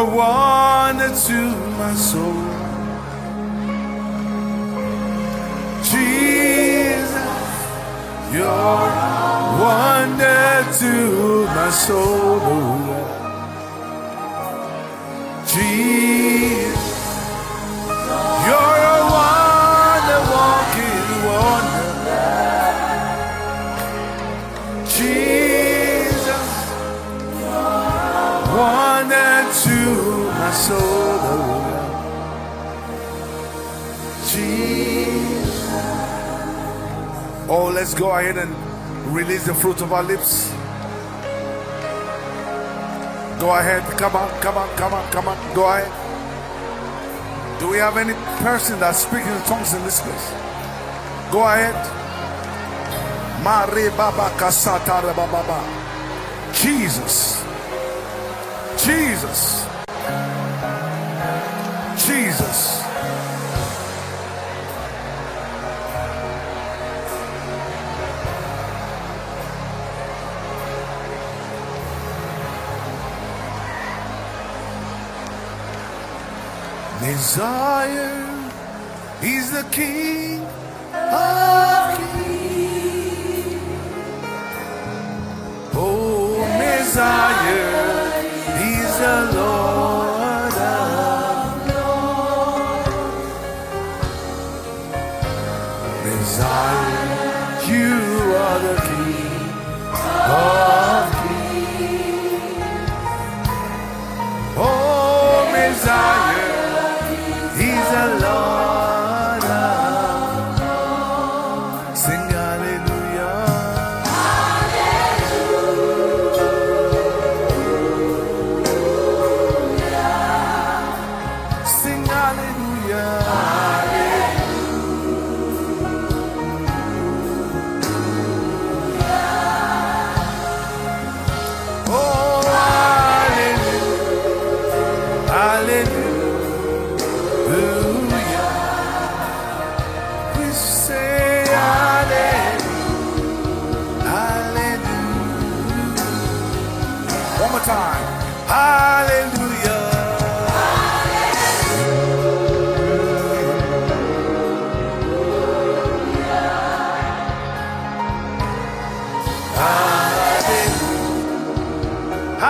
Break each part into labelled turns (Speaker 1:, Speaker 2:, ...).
Speaker 1: a wonder to my soul. Jesus, you're a wonder to my soul. Jesus, you're a wonder, walking wonder. Jesus, wonder to my soul. Jesus. Oh, let's go ahead and release the fruit of our lips. Go ahead, come on, come on, come on, come on, go ahead. Do we have any person that's speaking in tongues in this place? Go ahead. Mare Baba Kasatara Baba. Jesus. Jesus. Jesus. Messiah, he's the King of Kings. Oh, Messiah, he's the Lord of Lords. Messiah, you are the King of Kings. Oh, Messiah, he's the Lord of Lords. Sing hallelujah. Hallelujah. Sing hallelujah. Hallelujah. Oh, hallelujah. Hallelujah. Time. Hallelujah. Hallelujah.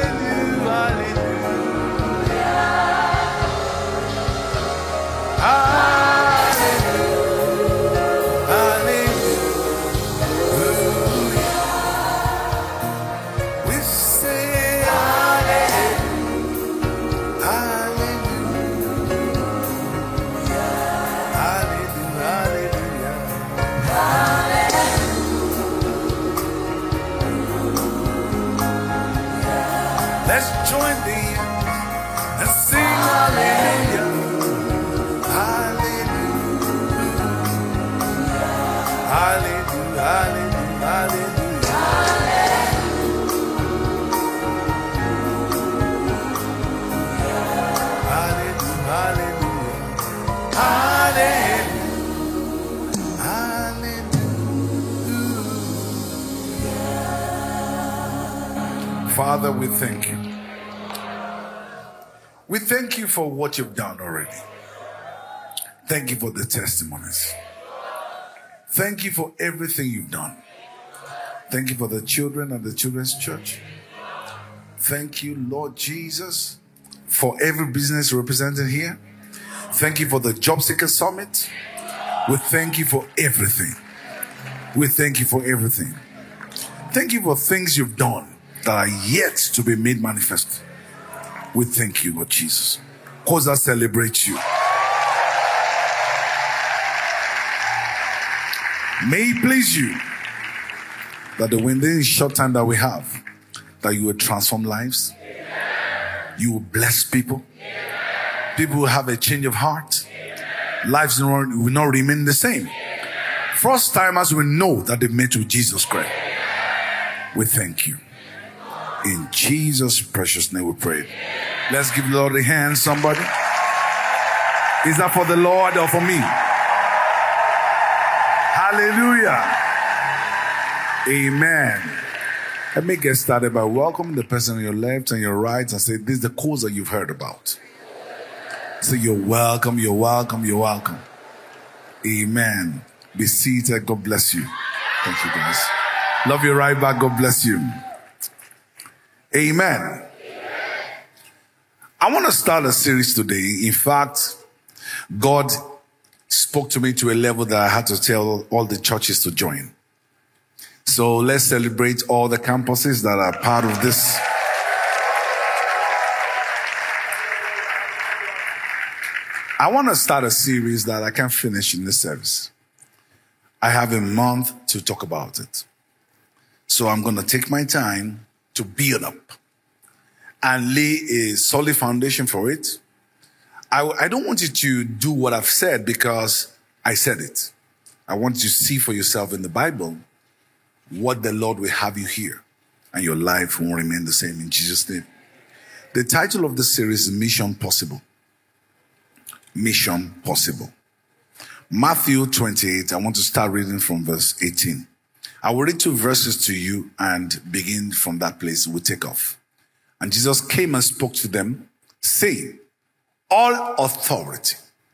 Speaker 1: Hallelujah. We say let's join the and sing hallelujah. Hallelujah. Hallelujah. Hallelujah. Hallelujah. Hallelujah. Hallelujah. Father, we thank you. We thank you for what you've done already. Thank you for the testimonies. Thank you for everything you've done. Thank you for the children and the children's church. Thank you, Lord Jesus, for every business represented here. Thank you for the Job Seeker Summit. We thank you for everything. We thank you for everything. Thank you for things you've done that are yet to be made manifest. We thank you, Lord Jesus. Cause us celebrate you. May it please you that within the short time that we have, that you will transform lives. You will bless people. People will have a change of heart. Lives will not remain the same. First timers will know that they met with Jesus Christ. We thank you. In Jesus' precious name we pray. Let's give the Lord a hand, somebody. Is that for the Lord or for me? Hallelujah. Amen. Let me get started by welcoming the person on your left and your right and say, this is the cause that you've heard about. Say, you're welcome, you're welcome, you're welcome. Amen. Be seated. God bless you. Thank you, guys. Love you right back. God bless you. Amen. I want to start a series today. In fact, God spoke to me to a level that I had to tell all the churches to join. So let's celebrate all the campuses that are part of this. I want to start a series that I can't finish in this service. I have a month to talk about it. So I'm going to take my time to build up and lay a solid foundation for it. I don't want you to do what I've said because I said it. I want you to see for yourself in the Bible what the Lord will have you hear, and your life won't remain the same in Jesus' name. The title of the series is Mission Possible. Mission Possible. Matthew 28, I want to start reading from verse 18. I will read 2 verses to you and begin from that place. We'll take off. And Jesus came and spoke to them, saying, all authority.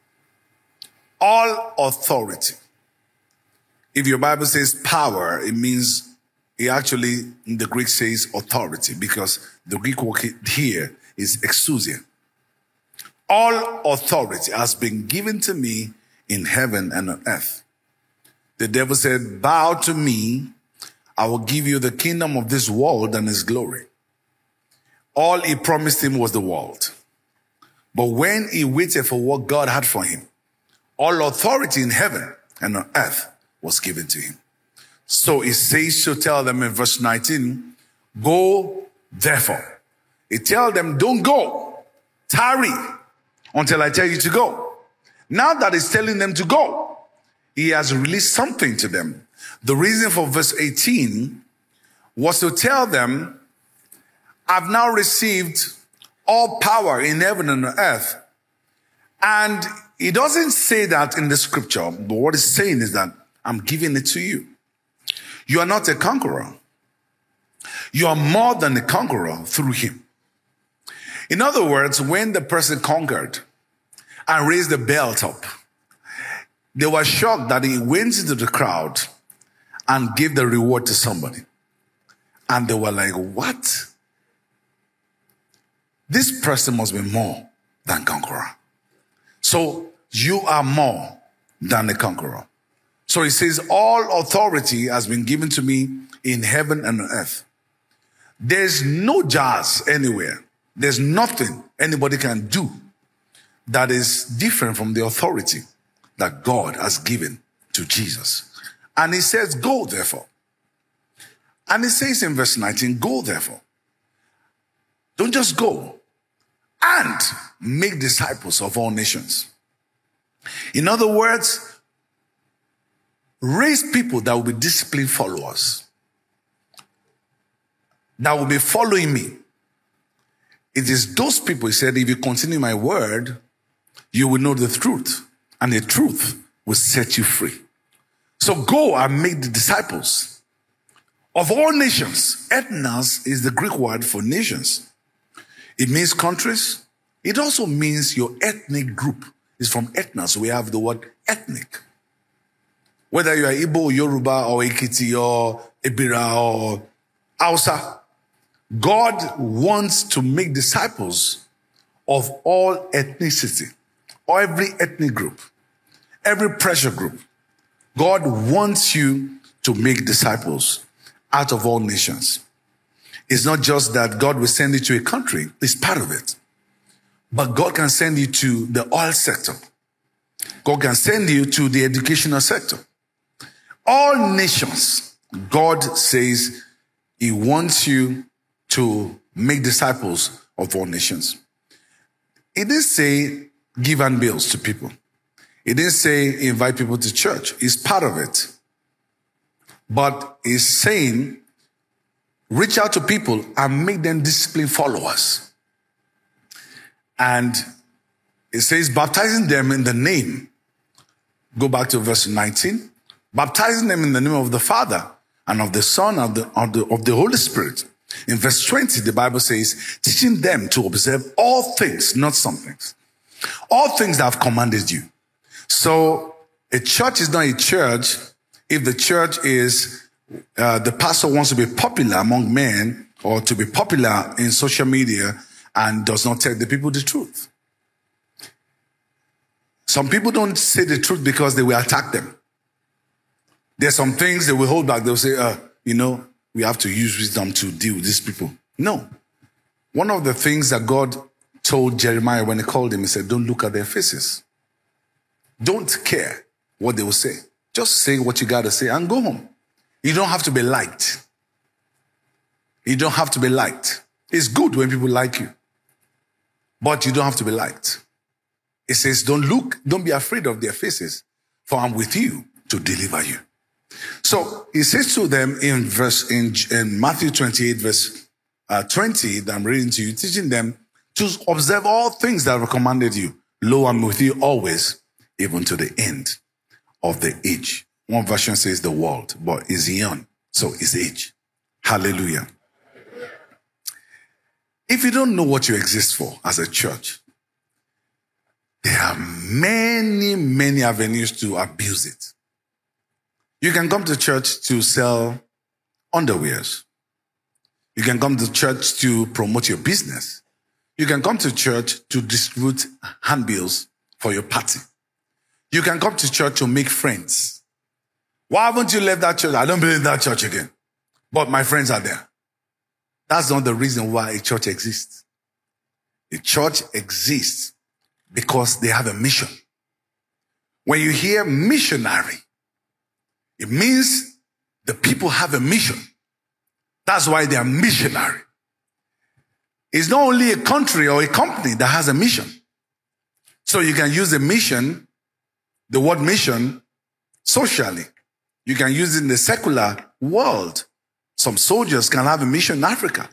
Speaker 1: If your Bible says power, it means, it actually in the Greek says authority, because the Greek word here is exousia. All authority has been given to me in heaven and on earth. The devil said, bow to me, I will give you the kingdom of this world and its glory. All he promised him was the world. But when he waited for what God had for him, all authority in heaven and on earth was given to him. So he says to tell them in verse 19, go therefore. He tells them, don't go, tarry until I tell you to go. Now that he's telling them to go, he has released something to them. The reason for verse 18 was to tell them, I've now received all power in heaven and on earth. And he doesn't say that in the scripture, but what he's saying is that I'm giving it to you. You are not a conqueror. You are more than a conqueror through him. In other words, when the person conquered and raised the belt up, they were shocked that he went into the crowd and gave the reward to somebody. And they were like, what? This person must be more than conqueror. So you are more than a conqueror. So he says, all authority has been given to me in heaven and on earth. There's no jazz anywhere. There's nothing anybody can do that is different from the authority that God has given to Jesus. And he says, go therefore. And he says in verse 19, go therefore. Don't just go, and make disciples of all nations. In other words, raise people that will be disciplined followers, that will be following me. It is those people, he said, if you continue my word, you will know the truth, and the truth will set you free. So go and make the disciples of all nations. Ethnos is the Greek word for nations. It means countries. It also means your ethnic group is from ethnos. We have the word ethnic. Whether you are Igbo, Yoruba, or Ekiti, or Ebira, or Hausa, God wants to make disciples of all ethnicity, or every ethnic group, every pressure group. God wants you to make disciples out of all nations. It's not just that God will send you to a country, it's part of it. But God can send you to the oil sector. God can send you to the educational sector. All nations, God says he wants you to make disciples of all nations. He didn't say give handbills to people. He didn't say invite people to church. It's part of it. But he's saying reach out to people and make them disciplined followers. And it says baptizing them in the name. Go back to verse 19. Baptizing them in the name of the Father and of the Son, and of the Holy Spirit. In verse 20, the Bible says, teaching them to observe all things, not some things. All things that I've commanded you. So a church is not a church if the church is, the pastor wants to be popular among men or to be popular in social media and does not tell the people the truth. Some people don't say the truth because they will attack them. There's some things they will hold back. They'll say, we have to use wisdom to deal with these people. No. One of the things that God told Jeremiah when he called him, he said, don't look at their faces. Don't care what they will say. Just say what you got to say and go home. You don't have to be liked. You don't have to be liked. It's good when people like you, but you don't have to be liked. It says, don't be afraid of their faces, for I'm with you to deliver you. So he says to them in Matthew 28, verse 20, that I'm reading to you, teaching them to observe all things that I've commanded you. Lo, I'm with you always, even to the end of the age. One version says the world, but it's eon, so it's age. Hallelujah. If you don't know what you exist for as a church, there are many, many avenues to abuse it. You can come to church to sell underwears. You can come to church to promote your business. You can come to church to distribute handbills for your party. You can come to church to make friends. Why haven't you left that church? I don't believe in that church again. But my friends are there. That's not the reason why a church exists. A church exists because they have a mission. When you hear missionary, it means the people have a mission. That's why they are missionary. It's not only a country or a company that has a mission. So you can use the mission, the word mission, socially. You can use it in the secular world. Some soldiers can have a mission in Africa.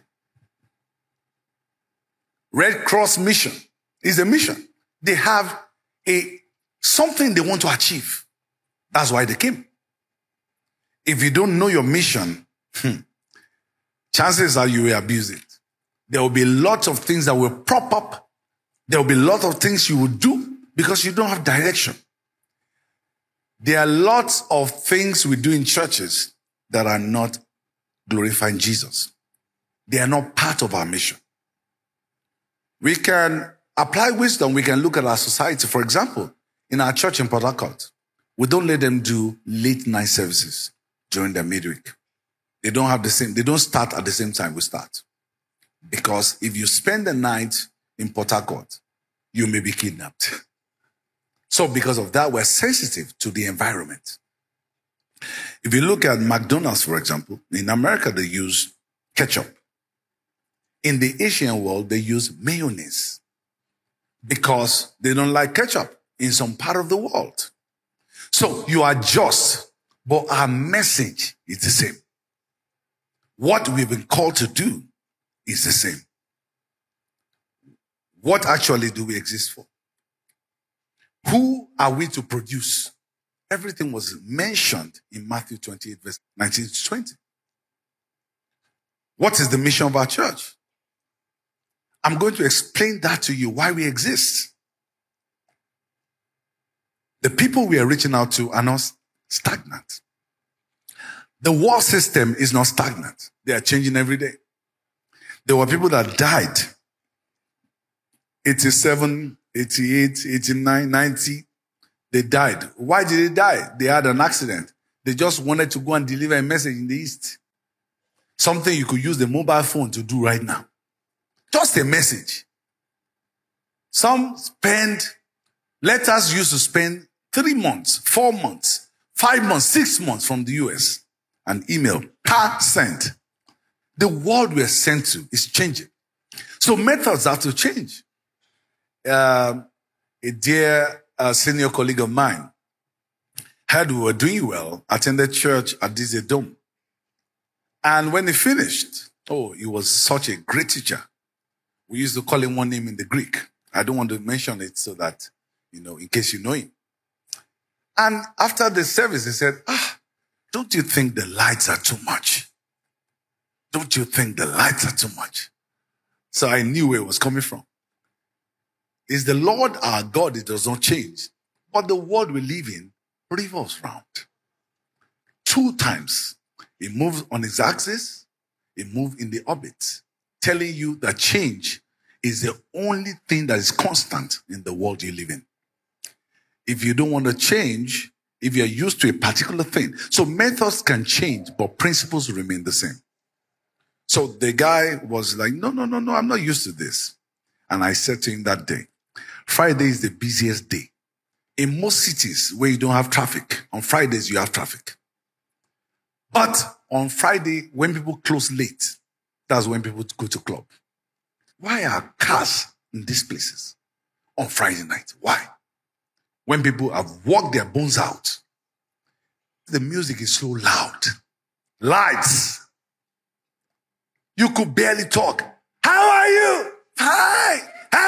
Speaker 1: Red Cross mission is a mission. They have something they want to achieve. That's why they came. If you don't know your mission, chances are you will abuse it. There will be lots of things that will prop up. There will be lots of things you will do because you don't have direction. There are lots of things we do in churches that are not glorifying Jesus. They are not part of our mission. We can apply wisdom. We can look at our society. For example, in our church in Port Harcourt, we don't let them do late night services during their midweek. They don't start at the same time we start. Because if you spend the night in Port Harcourt, you may be kidnapped. So because of that, we're sensitive to the environment. If you look at McDonald's, for example, in America, they use ketchup. In the Asian world, they use mayonnaise because they don't like ketchup in some part of the world. So you adjust, but our message is the same. What we've been called to do is the same. What actually do we exist for? Who are we to produce? Everything was mentioned in Matthew 28, verse 19 to 20. What is the mission of our church? I'm going to explain that to you, why we exist. The people we are reaching out to are not stagnant. The world system is not stagnant. They are changing every day. There were people that died 87, 88, 89, 90. They died. Why did they die? They had an accident. They just wanted to go and deliver a message in the East. Something you could use the mobile phone to do right now. Just a message. Some letters used to spend 3 months, 4 months, 5 months, 6 months from the US. An email, sent. The world we're sent to is changing. So methods have to change. A dear senior colleague of mine heard we were doing well, attended church at this Dome. And when he finished, he was such a great teacher. We used to call him one name in the Greek. I don't want to mention it so that, in case you know him. And after the service, he said, Don't you think the lights are too much? Don't you think the lights are too much? So I knew where it was coming from. It's the Lord our God, it does not change. But the world we live in revolves round. 2 times. It moves on its axis, it moves in the orbit, telling you that change is the only thing that is constant in the world you live in. If you don't want to change, if you're used to a particular thing, so methods can change, but principles remain the same. So the guy was like, no, I'm not used to this. And I said to him that day, Friday is the busiest day. In most cities where you don't have traffic, on Fridays you have traffic. But on Friday, when people close late, that's when people go to club. Why are cars in these places on Friday night? Why? When people have worked their bones out, the music is so loud. Lights. You could barely talk. How are you? Hi.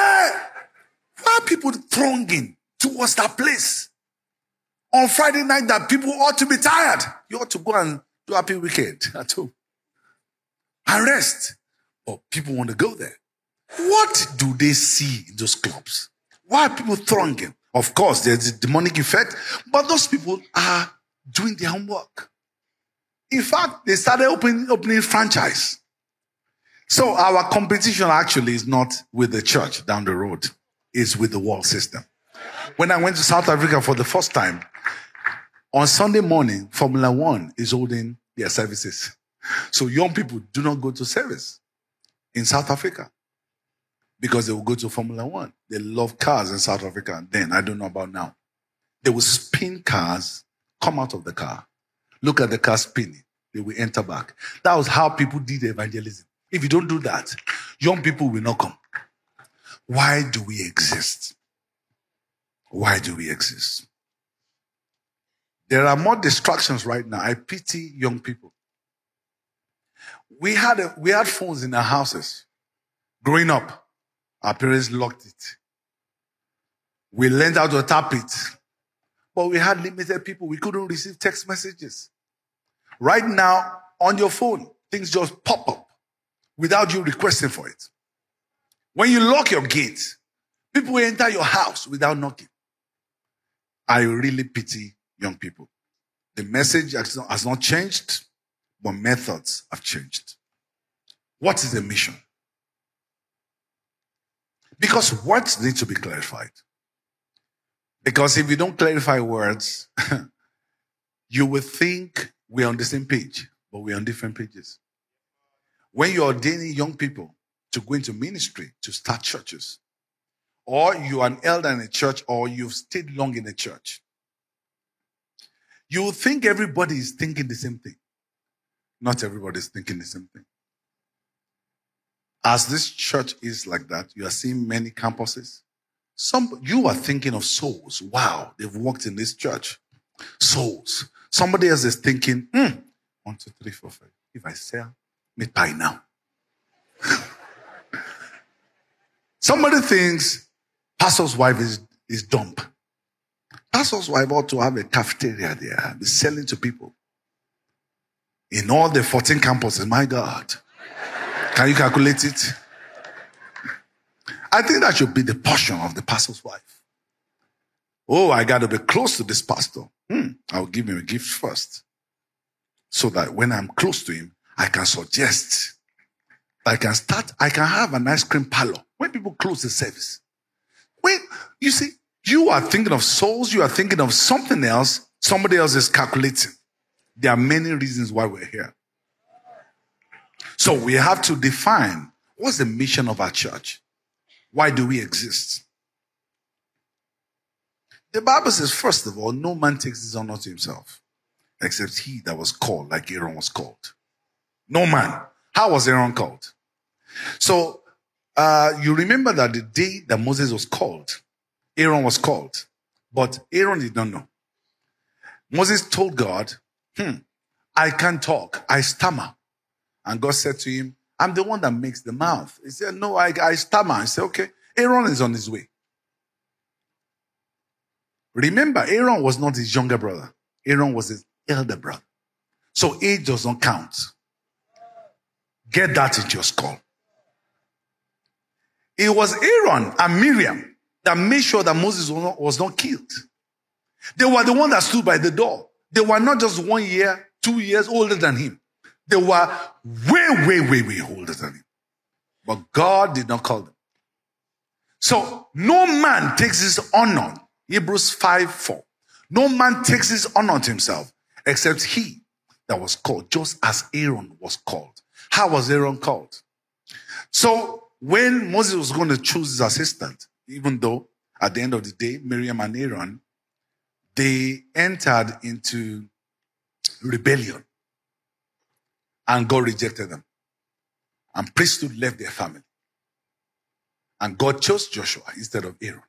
Speaker 1: Why are people thronging towards that place? On Friday night that people ought to be tired. You ought to go and do a happy weekend at home. And rest. But people want to go there. What do they see in those clubs? Why are people thronging? Of course, there's a demonic effect, but those people are doing their homework. In fact, they started opening franchise. So our competition actually is not with the church down the road. It's with the world system. When I went to South Africa for the first time, on Sunday morning, Formula One is holding their services. So young people do not go to service in South Africa because they will go to Formula One. They love cars in South Africa. Then, I don't know about now. They will spin cars, come out of the car, look at the car spinning. They will enter back. That was how people did evangelism. If you don't do that, young people will not come. Why do we exist? Why do we exist? There are more distractions right now. I pity young people. We had phones in our houses. Growing up, our parents locked it. We learned how to tap it. But we had limited people. We couldn't receive text messages. Right now, on your phone, things just pop up without you requesting for it. When you lock your gate, people will enter your house without knocking. I really pity young people. The message has not changed, but methods have changed. What is the mission? Because words need to be clarified. Because if you don't clarify words, you will think we're on the same page, but we're on different pages. When you're ordaining young people to go into ministry, to start churches, or you're an elder in a church, or you've stayed long in a church, you will think everybody is thinking the same thing. Not everybody is thinking the same thing. As this church is like that, you are seeing many campuses. You are thinking of souls. Wow, they've worked in this church. Souls. Somebody else is thinking, 1, 2, 3, 4, 5. If I sell, meet pie now. Somebody thinks pastor's wife is dumb. Pastor's wife ought to have a cafeteria there, be selling to people. In all the 14 campuses, my God. Can you calculate it? I think that should be the portion of the pastor's wife. Oh, I got to be close to this pastor. I'll give him a gift first. So that when I'm close to him, I can suggest. I can have an ice cream parlor when people close the service. When, you see, you are thinking of souls, you are thinking of something else, somebody else is calculating. There are many reasons why we're here. So we have to define what's the mission of our church. Why do we exist? The Bible says, first of all, no man takes his honor to himself, except he that was called, like Aaron was called. No man. How was Aaron called? So, you remember that the day that Moses was called, Aaron was called, but Aaron did not know. Moses told God, I can't talk, I stammer. And God said to him, I'm the one that makes the mouth. He said, no, I stammer. I said, okay, Aaron is on his way. Remember, Aaron was not his younger brother. Aaron was his elder brother. So age does not count. Get that into your skull. It was Aaron and Miriam that made sure that Moses was not killed. They were the one that stood by the door. They were not just 1 year, 2 years older than him. They were way older than him. But God did not call them. So no man takes his honor. Hebrews 5:4. No man takes his honor to himself except he that was called, just as Aaron was called. How was Aaron called? So when Moses was going to choose his assistant, even though at the end of the day, Miriam and Aaron, they entered into rebellion and God rejected them. And priesthood left their family. And God chose Joshua instead of Aaron.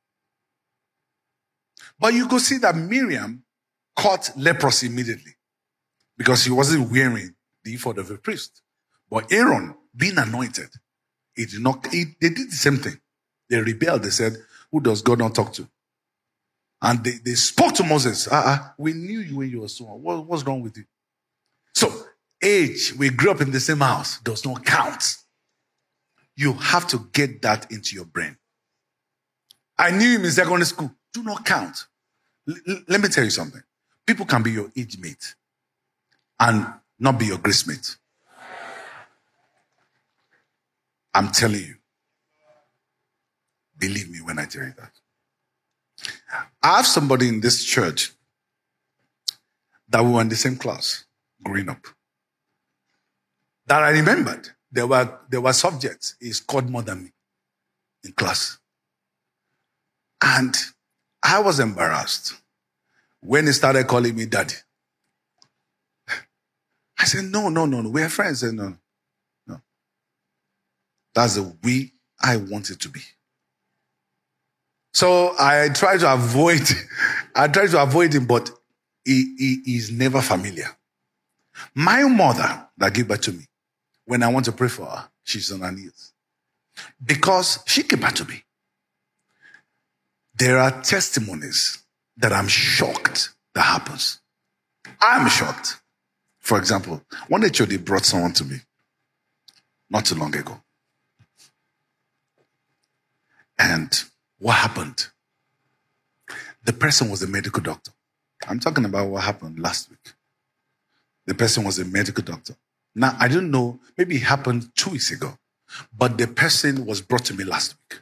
Speaker 1: But you could see that Miriam caught leprosy immediately because he wasn't wearing the ephod of a priest. But Aaron, being anointed, they did the same thing. They rebelled. They said, who does God not talk to? And they spoke to Moses. We knew you when you were small. What's wrong with you? So, age, we grew up in the same house, does not count. You have to get that into your brain. I knew him in secondary school. Do not count. Let me tell you something. People can be your age mate and not be your grace mate. I'm telling you. Believe me when I tell you that. I have somebody in this church that we were in the same class growing up. That I remembered. There were subjects he scored more than me in class. And I was embarrassed when he started calling me daddy. I said, no, we are friends. I said, no. That's the way I want it to be. So I try to avoid him, but he is never familiar. My mother that gave birth to me, when I want to pray for her, she's on her knees. Because she gave birth to me. There are testimonies that I'm shocked that happens. I'm shocked. For example, one day they brought someone to me not too long ago. And what happened? The person was a medical doctor. I'm talking about what happened last week. The person was a medical doctor. Now, I don't know, maybe it happened 2 weeks ago, but the person was brought to me last week.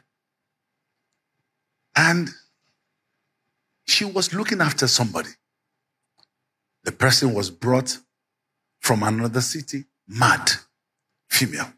Speaker 1: And she was looking after somebody. The person was brought from another city, mad, female.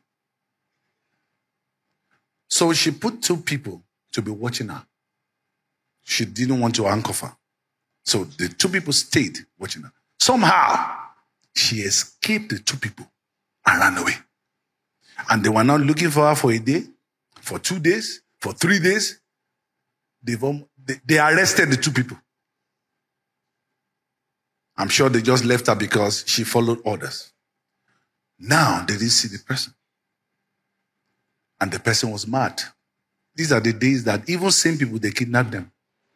Speaker 1: So she put 2 people to be watching her. She didn't want to handcuff her. So the 2 people stayed watching her. Somehow, she escaped the 2 people and ran away. And they were not looking for her for a day, for 2 days, for 3 days. They arrested the 2 people. I'm sure they just left her because she followed orders. Now, they didn't see the person. And the person was mad. These are the days that even same people, they kidnap them.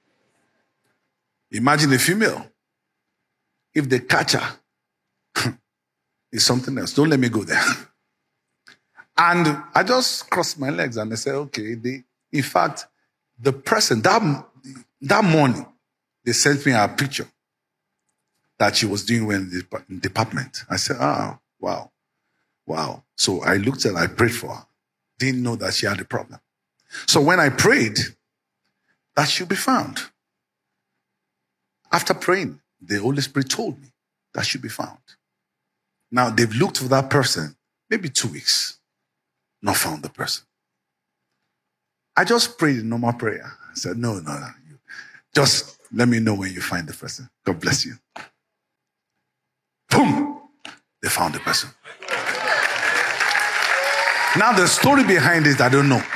Speaker 1: Imagine a female. If they catch her, it's something else. Don't let me go there. And I just crossed my legs and I said, okay. In fact, the person, that morning, they sent me a picture that she was doing well in the department. I said, wow. So I looked at her, I prayed for her. Didn't know that she had a problem. So when I prayed, that she'll be found. After praying, the Holy Spirit told me that she'll be found. Now, they've looked for that person, maybe 2 weeks, not found the person. I just prayed a normal prayer. I said, no. Just let me know when you find the person. God bless you. Boom! They found the person. Now, the story behind it, I don't know.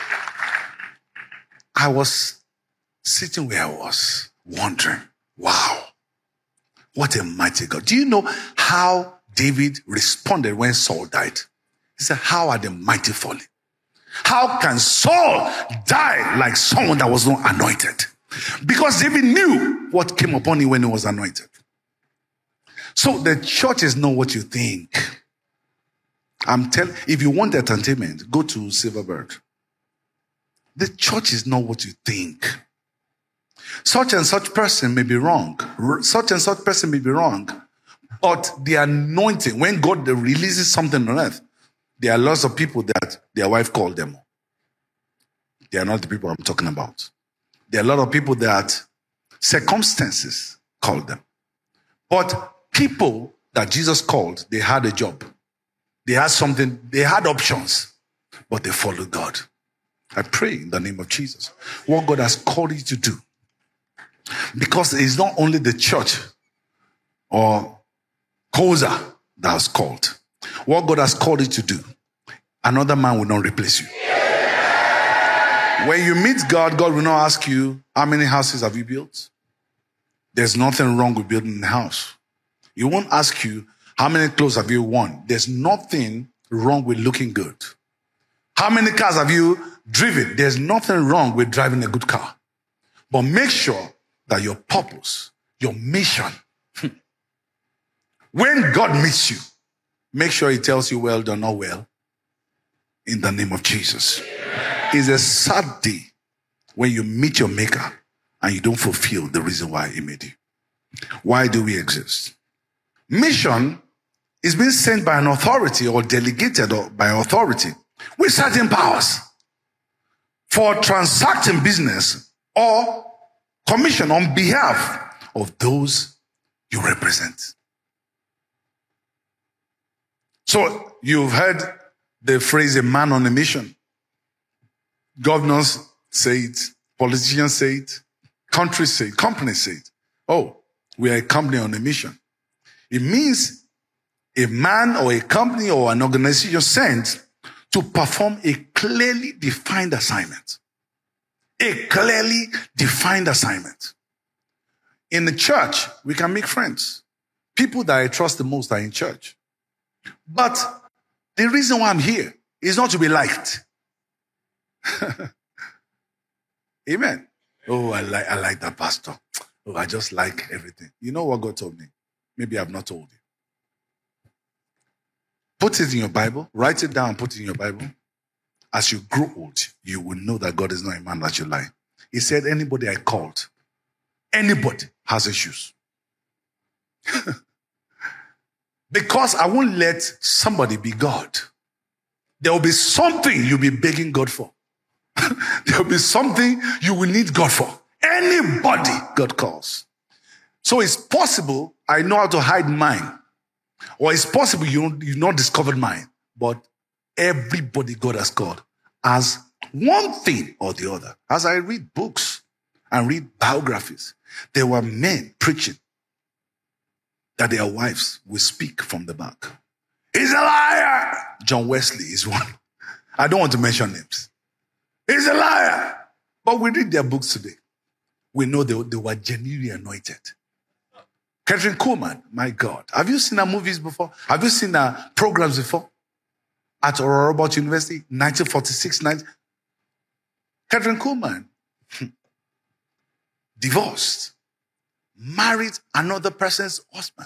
Speaker 1: I was sitting where I was, wondering, wow, what a mighty God. Do you know how David responded when Saul died? He said, how are the mighty falling? How can Saul die like someone that was not anointed? Because David knew what came upon him when he was anointed. So the church is not what you think. I'm telling, if you want entertainment, go to Silverbird. The church is not what you think. Such and such person may be wrong. Such and such person may be wrong. But the anointing, when God releases something on earth, there are lots of people that their wife called them. They are not the people I'm talking about. There are a lot of people that circumstances called them. But people that Jesus called, they had a job. They had something, they had options, but they followed God. I pray in the name of Jesus. What God has called you to do. Because it's not only the church or Koza that has called. What God has called you to do, another man will not replace you. When you meet God, God will not ask you, how many houses have you built? There's nothing wrong with building a house. He won't ask you, how many clothes have you worn? There's nothing wrong with looking good. How many cars have you driven? There's nothing wrong with driving a good car. But make sure that your purpose, your mission, when God meets you, make sure he tells you, well done, not well, in the name of Jesus. It's a sad day when you meet your maker and you don't fulfill the reason why he made you. Why do we exist? Mission is being sent by an authority or delegated by authority with certain powers for transacting business or commission on behalf of those you represent. So you've heard the phrase, a man on a mission. Governors say it, politicians say it, countries say it, companies say it. Oh, we are a company on a mission. It means a man or a company or an organization sent to perform a clearly defined assignment. A clearly defined assignment. In the church, we can make friends. People that I trust the most are in church. But the reason why I'm here is not to be liked. Amen. Oh, I like that pastor. Oh, I just like everything. You know what God told me? Maybe I've not told you. Put it in your Bible. Write it down. Put it in your Bible. As you grow old, you will know that God is not a man that you lie. He said, anybody I called, anybody has issues. Because I won't let somebody be God. There will be something you'll be begging God for. There will be something you will need God for. Anybody God calls. So it's possible I know how to hide mine. Or it's possible you've not discovered mine. But everybody God has called has one thing or the other. As I read books and read biographies, there were men preaching that their wives will speak from the back. He's a liar. John Wesley is one. I don't want to mention names. He's a liar. But we read their books today. We know they were genuinely anointed. Catherine Kuhlman, my God. Have you seen her movies before? Have you seen her programs before? At Aurora Robert University, 1946. Catherine Kuhlman, divorced, married another person's husband.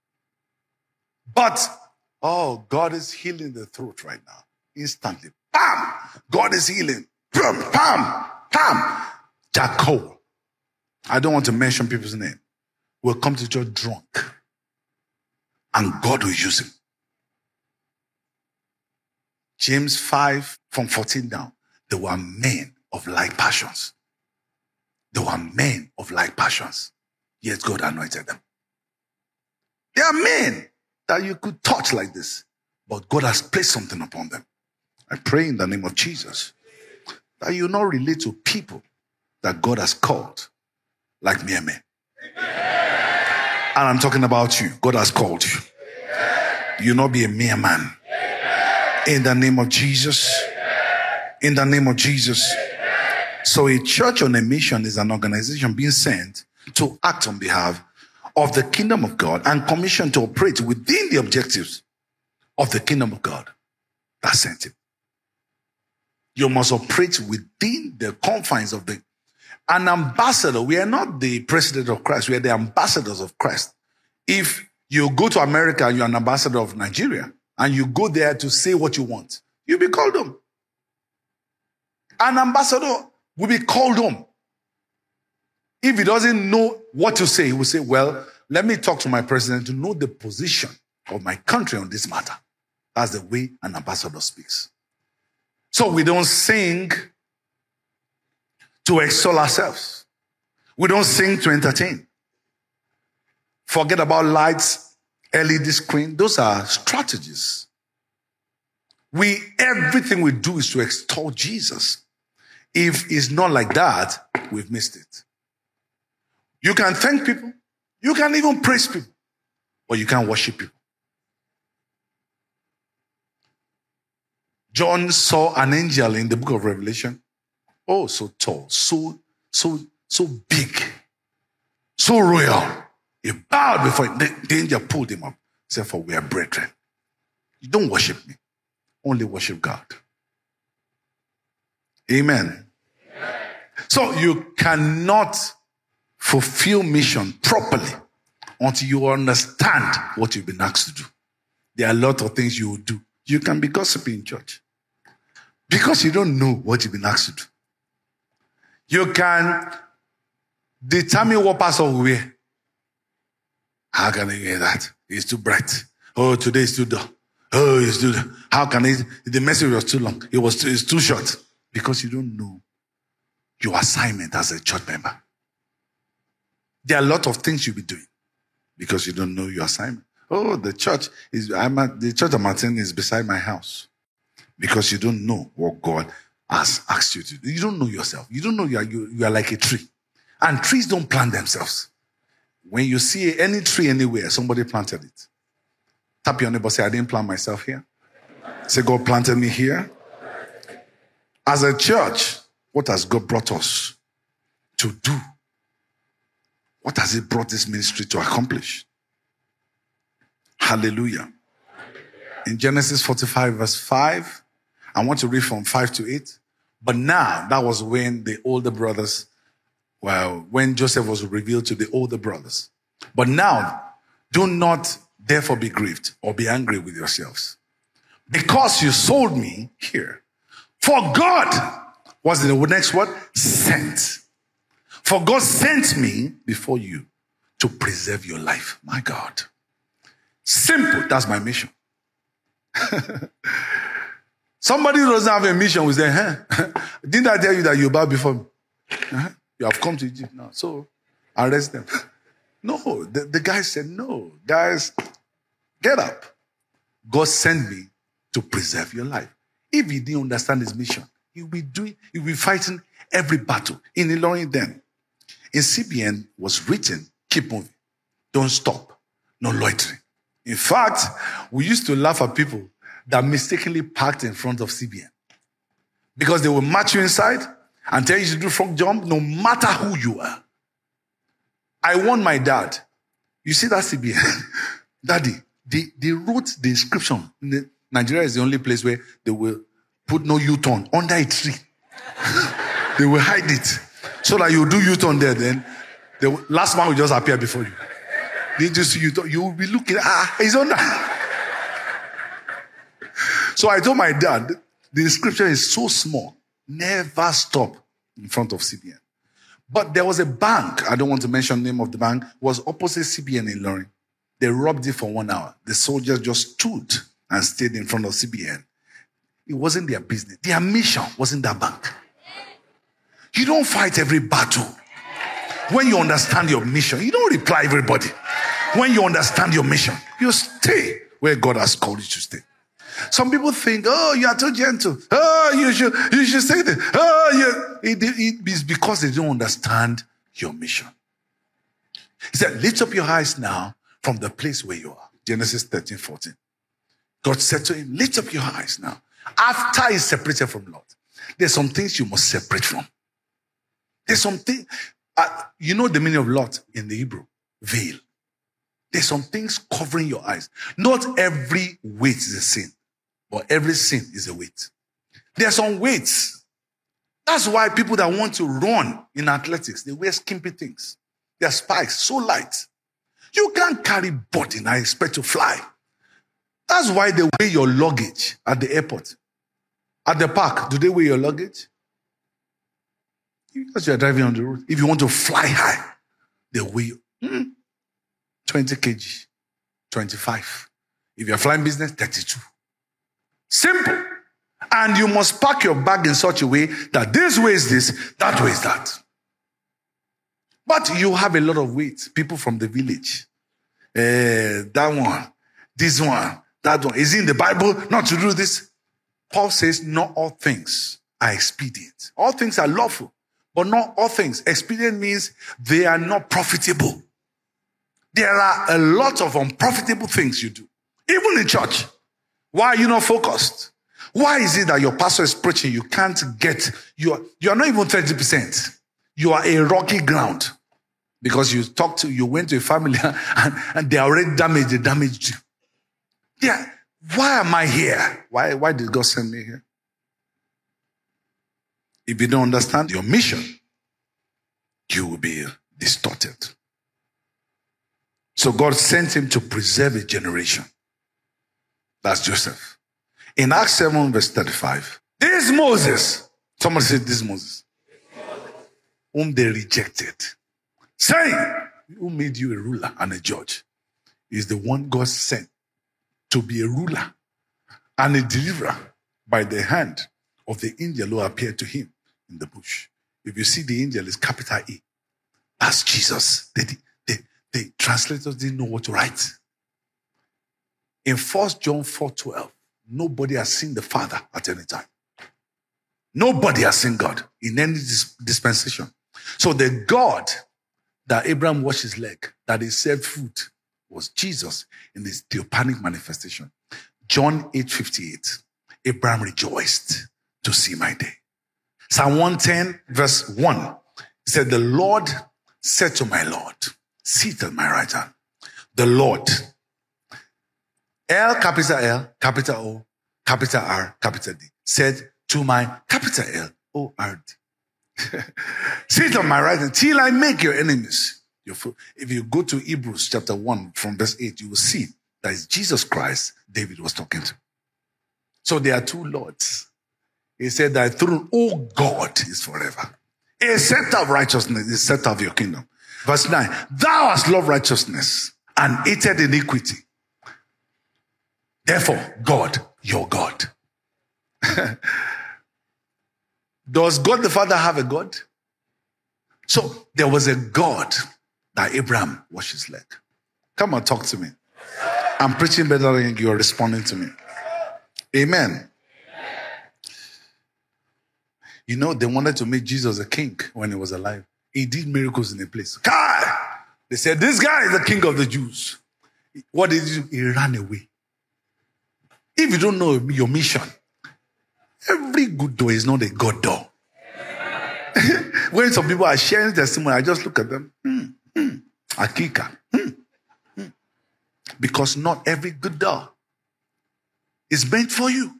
Speaker 1: But, oh, God is healing the throat right now. Instantly. Bam! God is healing. Bam! Bam! Bam! Jack Cole. I don't want to mention people's name. Will come to church drunk. And God will use him. James 5 from 14 down. They were men of like passions. They were men of like passions. Yet God anointed them. They are men that you could touch like this. But God has placed something upon them. I pray in the name of Jesus that you not relate to people that God has called like mere men. And I'm talking about you. God has called you. You not be a mere man. In the name of Jesus. In the name of Jesus. So a church on a mission is an organization being sent to act on behalf of the kingdom of God and commissioned to operate within the objectives of the kingdom of God that sent him. You must operate within the confines of an ambassador. We are not the president of Christ. We are the ambassadors of Christ. If You go to America, you're an ambassador of Nigeria, and you go there to say what you want. You'll be called home. An ambassador will be called home. If he doesn't know what to say, he will say, well, let me talk to my president to know the position of my country on this matter. That's the way an ambassador speaks. So we don't sing to extol ourselves. We don't sing to entertain. Forget about lights, LED screen. Those are strategies. Everything we do is to extol Jesus. If it's not like that, we've missed it. You can thank people. You can even praise people. But you can't worship people. John saw an angel in the book of Revelation. Oh, so tall, so big, so royal. He bowed before him. The angel pulled him up. Said, for we are brethren. You don't worship me. Only worship God. Amen. So you cannot fulfill mission properly until you understand what you've been asked to do. There are a lot of things you will do. You can be gossiping in church because you don't know what you've been asked to do. You can determine what pastor will wear. How can I wear that? It's too bright. Oh, today is too dull. Oh, it's too dull. How can I? The message was too long. It's too short. Because you don't know your assignment as a church member. There are a lot of things you'll be doing because you don't know your assignment. Oh, the church I'm attending is beside my house. Because you don't know what God has asked you to do. You don't know yourself. You don't know you are like a tree. And trees don't plant themselves. When you see any tree anywhere, somebody planted it. Tap your neighbor, say, I didn't plant myself here. Say, God planted me here. As a church, what has God brought us to do? What has He brought this ministry to accomplish? Hallelujah. In Genesis 45 verse 5, I want to read from 5 to 8. But now, that was when the older brothers, when Joseph was revealed to the older brothers. But now, do not therefore be grieved or be angry with yourselves. Because you sold me here. For God was the next word? Sent. For God sent me before you to preserve your life. My God. Simple. That's my mission. Somebody who doesn't have a mission will say, didn't I tell you that you bow before me? You have come to Egypt now. So arrest them. No, the guy said, no. Guys, get up. God sent me to preserve your life. If he didn't understand his mission, he'll be fighting every battle. In Ilorin then, in CBN was written, keep moving. Don't stop. No loitering. In fact, we used to laugh at people that mistakenly parked in front of CBN. Because they will march you inside and tell you to do frog jump, no matter who you are. I warned my dad. You see that CBN? Daddy, they wrote the inscription. Nigeria is the only place where they will put no U-turn under a tree. They will hide it. So that you do U-turn there, then the last man will just appear before you. They just you will be looking, he's on that. So I told my dad, the inscription is so small, never stop in front of CBN. But there was a bank, I don't want to mention the name of the bank, was opposite CBN in Ilorin. They robbed it for 1 hour. The soldiers just stood and stayed in front of CBN. It wasn't their business. Their mission wasn't that bank. You don't fight every battle. When you understand your mission, you don't reply everybody. When you understand your mission, you stay where God has called you to stay. Some people think, you are too gentle. You should stay there. It's because they don't understand your mission. He said, lift up your eyes now from the place where you are. Genesis 13:14. God said to him, lift up your eyes now. After he's separated from Lot, there's some things you must separate from. There's something, you know the meaning of Lot in the Hebrew? Veil. There's some things covering your eyes. Not every weight is a sin, but every sin is a weight. There are some weights. That's why people that want to run in athletics, they wear skimpy things. Their spikes, so light. You can't carry burden and expect to fly. That's why they weigh your luggage at the airport. At the park, do they weigh your luggage? Because you're driving on the road. If you want to fly high, they weigh you. 20 kg, 25. If you're flying business, 32. Simple. And you must pack your bag in such a way that this weighs this, that weighs that. But you have a lot of weight. People from the village. That one, this one, that one. Is it in the Bible not to do this? Paul says, not all things are expedient. All things are lawful, but not all things. Expedient means they are not profitable. There are a lot of unprofitable things you do. Even in church. Why are you not focused? Why is it that your pastor is preaching, you can't get, you are not even 30%. You are a rocky ground. Because you went to a family and they already damaged you. Yeah. Why am I here? Why did God send me here? If you don't understand your mission, you will be distorted. So God sent him to preserve a generation. That's Joseph. In Acts 7 verse 35, this Moses, somebody said this Moses, whom they rejected, saying, who made you a ruler and a judge, is the one God sent to be a ruler and a deliverer by the hand of the angel who appeared to him in the bush. If you see the angel, it's capital E. That's Jesus. The translators didn't know what to write. In 1 John 4:12, nobody has seen the Father at any time. Nobody has seen God in any dispensation. So the God that Abraham washed his leg, that he served food, was Jesus in his theophanic manifestation. John 8:58, Abraham rejoiced to see my day. Psalm 110 verse 1 said, the Lord said to my Lord, sit at my right hand. The Lord, L, capital O, capital R, capital D, said to my capital L, O, R, D. Sit on my right hand till I make your enemies your foot. If you go to Hebrews chapter 1 from verse 8, you will see that it's Jesus Christ David was talking to. So there are two Lords. He said, thy throne, O God, is forever. A scepter of righteousness is the scepter of your kingdom. Verse 9, thou hast loved righteousness and hated iniquity. Therefore, God, your God. Does God the Father have a God? So there was a God that Abraham washed his leg. Come on, talk to me. I'm preaching better than you're responding to me. Amen. You know, they wanted to make Jesus a king when he was alive. He did miracles in a place. They said, this guy is the king of the Jews. What did he do? He ran away. If you don't know your mission, every good door is not a God door. When some people are sharing testimony, I just look at them. Akika. Because not every good door is meant for you.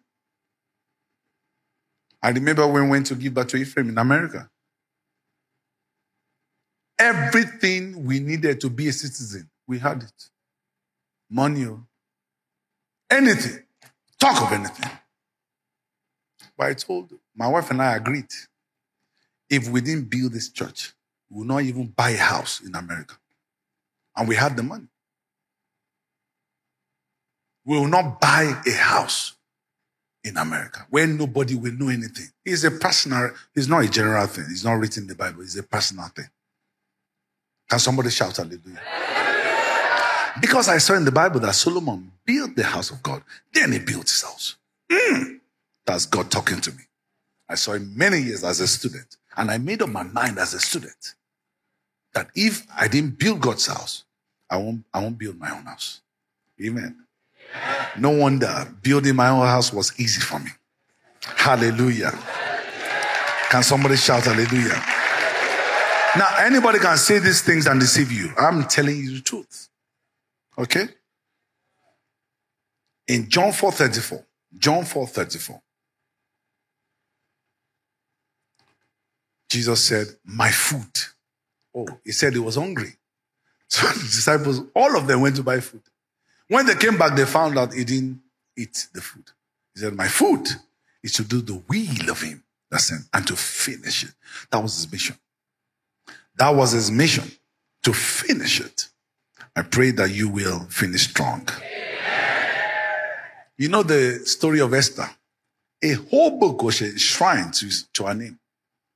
Speaker 1: I remember when we went to give birth to Ephraim in America. Everything we needed to be a citizen, we had it. Money, anything. Talk of anything. But I told my wife and I agreed, if we didn't build this church, we would not even buy a house in America. And we had the money. We will not buy a house in America where nobody will know anything. It's not a general thing. It's not written in the Bible. It's a personal thing. Can somebody shout hallelujah? Because I saw in the Bible that Solomon built the house of God. Then he built his house. That's God talking to me. I saw him many years as a student. And I made up my mind as a student that if I didn't build God's house, I won't build my own house. Amen. No wonder building my own house was easy for me. Hallelujah. Can somebody shout hallelujah? Now, anybody can say these things and deceive you. I'm telling you the truth. Okay? In John 4:34, Jesus said, my food. Oh, he said he was hungry. So the disciples, all of them went to buy food. When they came back, they found out he didn't eat the food. He said, my food is to do the will of him that sent and to finish it. That was his mission. That was his mission, to finish it. I pray that you will finish strong. You know the story of Esther? A whole book was enshrined to her name.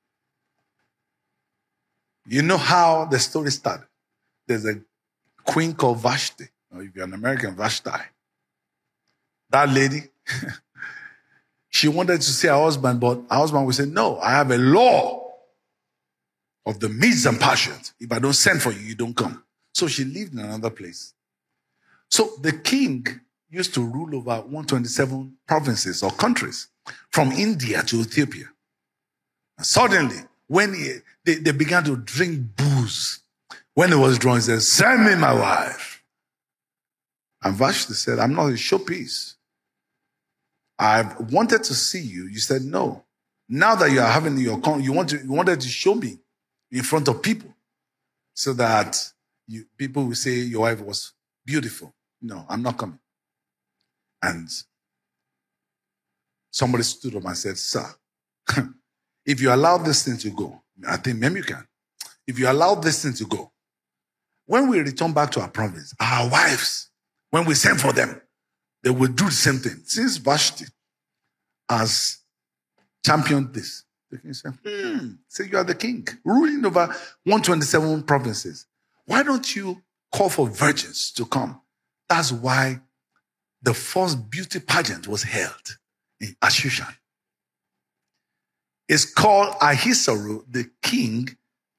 Speaker 1: You know how the story started? There's a queen called Vashti. Or if you're an American, Vashti. That lady, she wanted to see her husband, but her husband would say, no, I have a law of the Medes and Persians. If I don't send for you, you don't come. So she lived in another place. So the king used to rule over 127 provinces or countries, from India to Ethiopia. And suddenly, when they began to drink booze, when it was drunk, he said, send me my wife. And Vashti said, I'm not a showpiece. I've wanted to see you. You said no. Now that you are having your you wanted to show me in front of people so that people will say your wife was beautiful. No, I'm not coming. And somebody stood up and said, sir, if you allow this thing to go, I think maybe you can. If you allow this thing to go, when we return back to our province, our wives, when we send for them, they will do the same thing. Since Vashti has championed this, the king said, say you are the king, ruling over 127 provinces. Why don't you call for virgins to come? That's why the first beauty pageant was held in Ashushan. It's called Ahisuerus, the king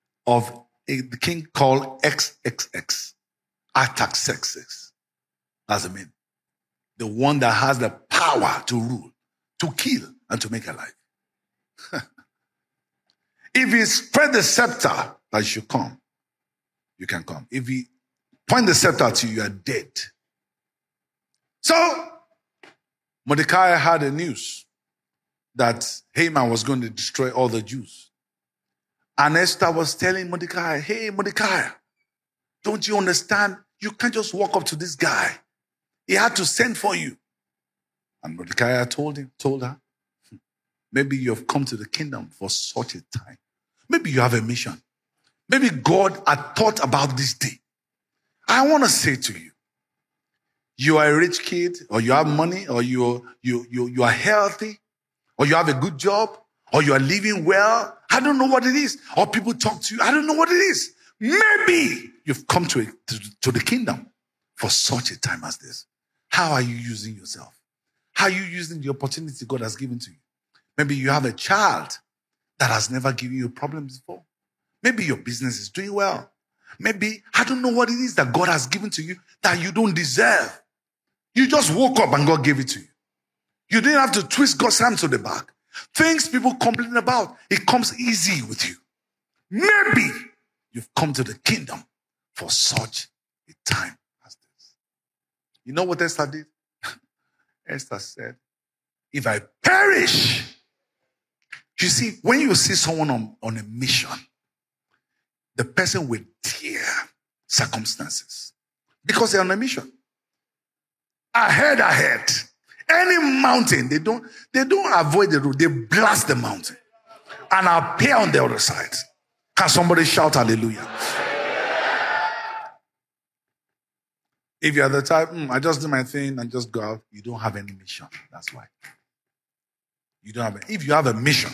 Speaker 1: called XXX, Artaxerxes. That's the meaning. The one that has the power to rule, to kill, and to make alive. If he spread the scepter that you should come, you can come. If he point the scepter to you, you are dead. So, Mordecai had a news that Haman was going to destroy all the Jews. And Esther was telling Mordecai, hey, Mordecai, don't you understand? You can't just walk up to this guy. He had to send for you. And Mordecai told her, maybe you have come to the kingdom for such a time. Maybe you have a mission. Maybe God had thought about this day. I want to say to you, you are a rich kid, or you have money, or you are healthy, or you have a good job, or you are living well. I don't know what it is. Or people talk to you. I don't know what it is. Maybe you've come to the kingdom for such a time as this. How are you using yourself? How are you using the opportunity God has given to you? Maybe you have a child that has never given you problems before. Maybe your business is doing well. Maybe, I don't know what it is that God has given to you that you don't deserve. You just woke up and God gave it to you. You didn't have to twist God's hand to the back. Things people complain about, it comes easy with you. Maybe you've come to the kingdom for such a time as this. You know what Esther did? Esther said, if I perish. You see, when you see someone on a mission, the person will dare circumstances because they're on a mission. Ahead. Any mountain, they don't avoid the road. They blast the mountain and appear on the other side. Can somebody shout hallelujah? If you're the type, I just do my thing and just go out, you don't have any mission. That's why. You don't have if you have a mission,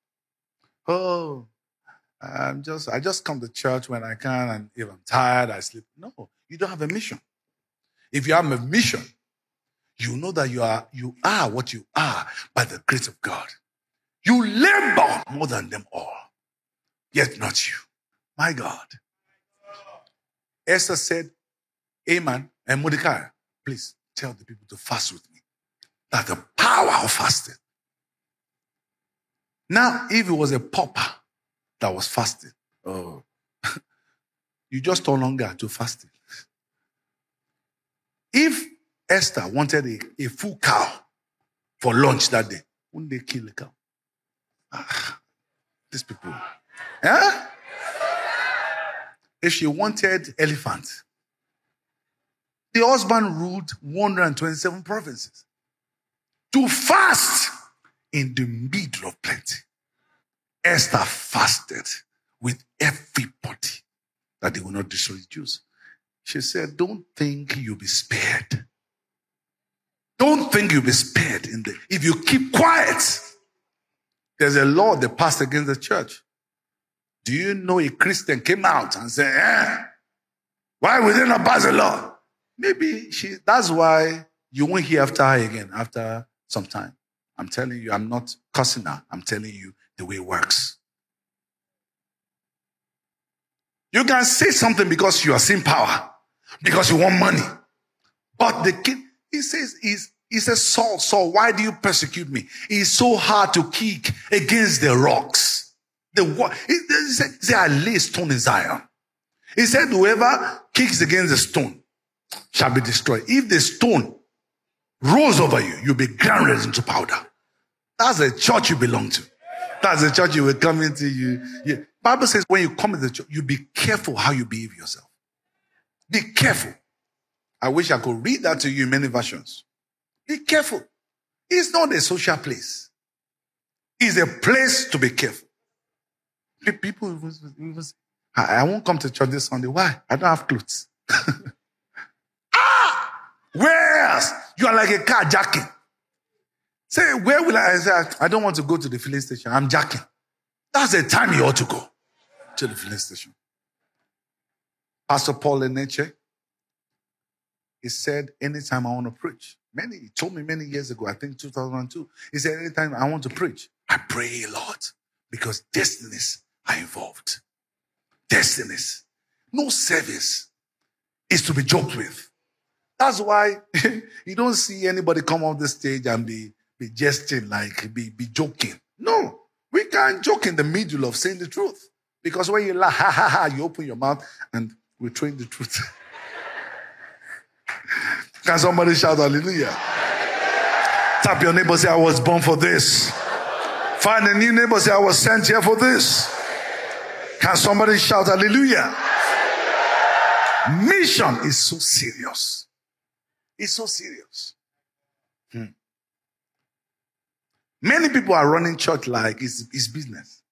Speaker 1: I just come to church when I can, and if I'm tired, I sleep. No, you don't have a mission. If you have a mission, you know that you are what you are by the grace of God. You labor more than them all, yet not you. My God. Esther said, Amen, and Mordecai, please tell the people to fast with me. That's the power of fasting. Now, if it was a pauper that was fasting, you just no longer to fasting. If Esther wanted a full cow for lunch that day, wouldn't they kill the cow? These people. Yeah? if she wanted elephant, the husband ruled 127 provinces to fast in the middle of plenty. Esther fasted with everybody that they will not destroy the Jews. She said, don't think you'll be spared. Don't think you'll be spared if you keep quiet. There's a law they passed against the church. Do you know a Christian came out and said, why would they not pass a law? Maybe that's why you won't hear after her again after some time. I'm telling you, I'm not cussing her. I'm telling you the way it works. You can say something because you are seeing power, because you want money. But the king, he says, Saul, why do you persecute me? It's so hard to kick against the rocks. He said, I lay a stone in Zion. He said, whoever kicks against the stone shall be destroyed. If the stone rolls over you, you'll be grounded into powder. That's the church you belong to. That's the church you will come into. Bible says when you come into the church, you be careful how you behave yourself. Be careful. I wish I could read that to you in many versions. Be careful. It's not a social place. It's a place to be careful. People even say, I won't come to church this Sunday. Why? I don't have clothes. Where else? You are like a car jacking. Say, where will I say, I don't want to go to the filling station. I'm jacking. That's the time you ought to go to the filling station. Pastor Paul Eneche, he said, anytime I want to preach. He told me many years ago, I think 2002, he said, anytime I want to preach, I pray a lot because destinies are involved. Destinies. No service is to be joked with. That's why you don't see anybody come off the stage and be jesting, like be joking. No, we can't joke in the middle of saying the truth. Because when you laugh, ha, ha, ha, you open your mouth and we're throwing the truth. Can somebody shout hallelujah? Tap your neighbor, say, I was born for this. Find a new neighbor, say, I was sent here for this. Can somebody shout hallelujah? Mission is so serious. It's so serious. Many people are running church like it's business.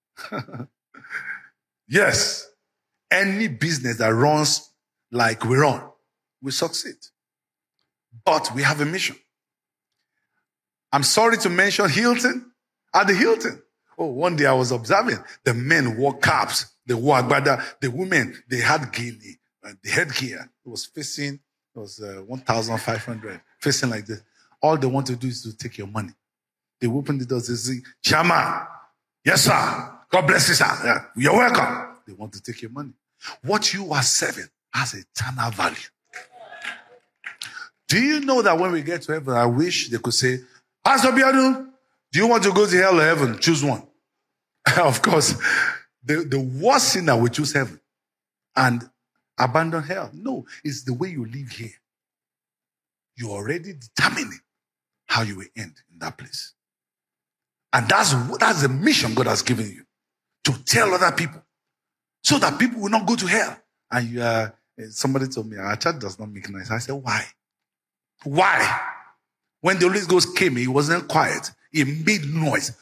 Speaker 1: Yes. Any business that runs like we run will succeed. But we have a mission. I'm sorry to mention Hilton. At the Hilton. Oh, one day I was observing. The men wore caps. They wore agbada. The women, they had gili. The headgear. It was 1,500. Facing like this. All they want to do is to take your money. They open the doors. They say, Chairman. Yes, sir. God bless you, sir. Yeah, you're welcome. They want to take your money. What you are serving has eternal value. Do you know that when we get to heaven, I wish they could say, Pastor Biadu, do you want to go to hell or heaven? Choose one. Of course, the worst sinner will choose heaven and abandon hell. No, it's the way you live here. You're already determining how you will end in that place. And that's the mission God has given you, to tell other people so that people will not go to hell. And somebody told me, our church does not make noise. I said, why? Why? When the Holy Ghost came, he wasn't quiet. He made noise.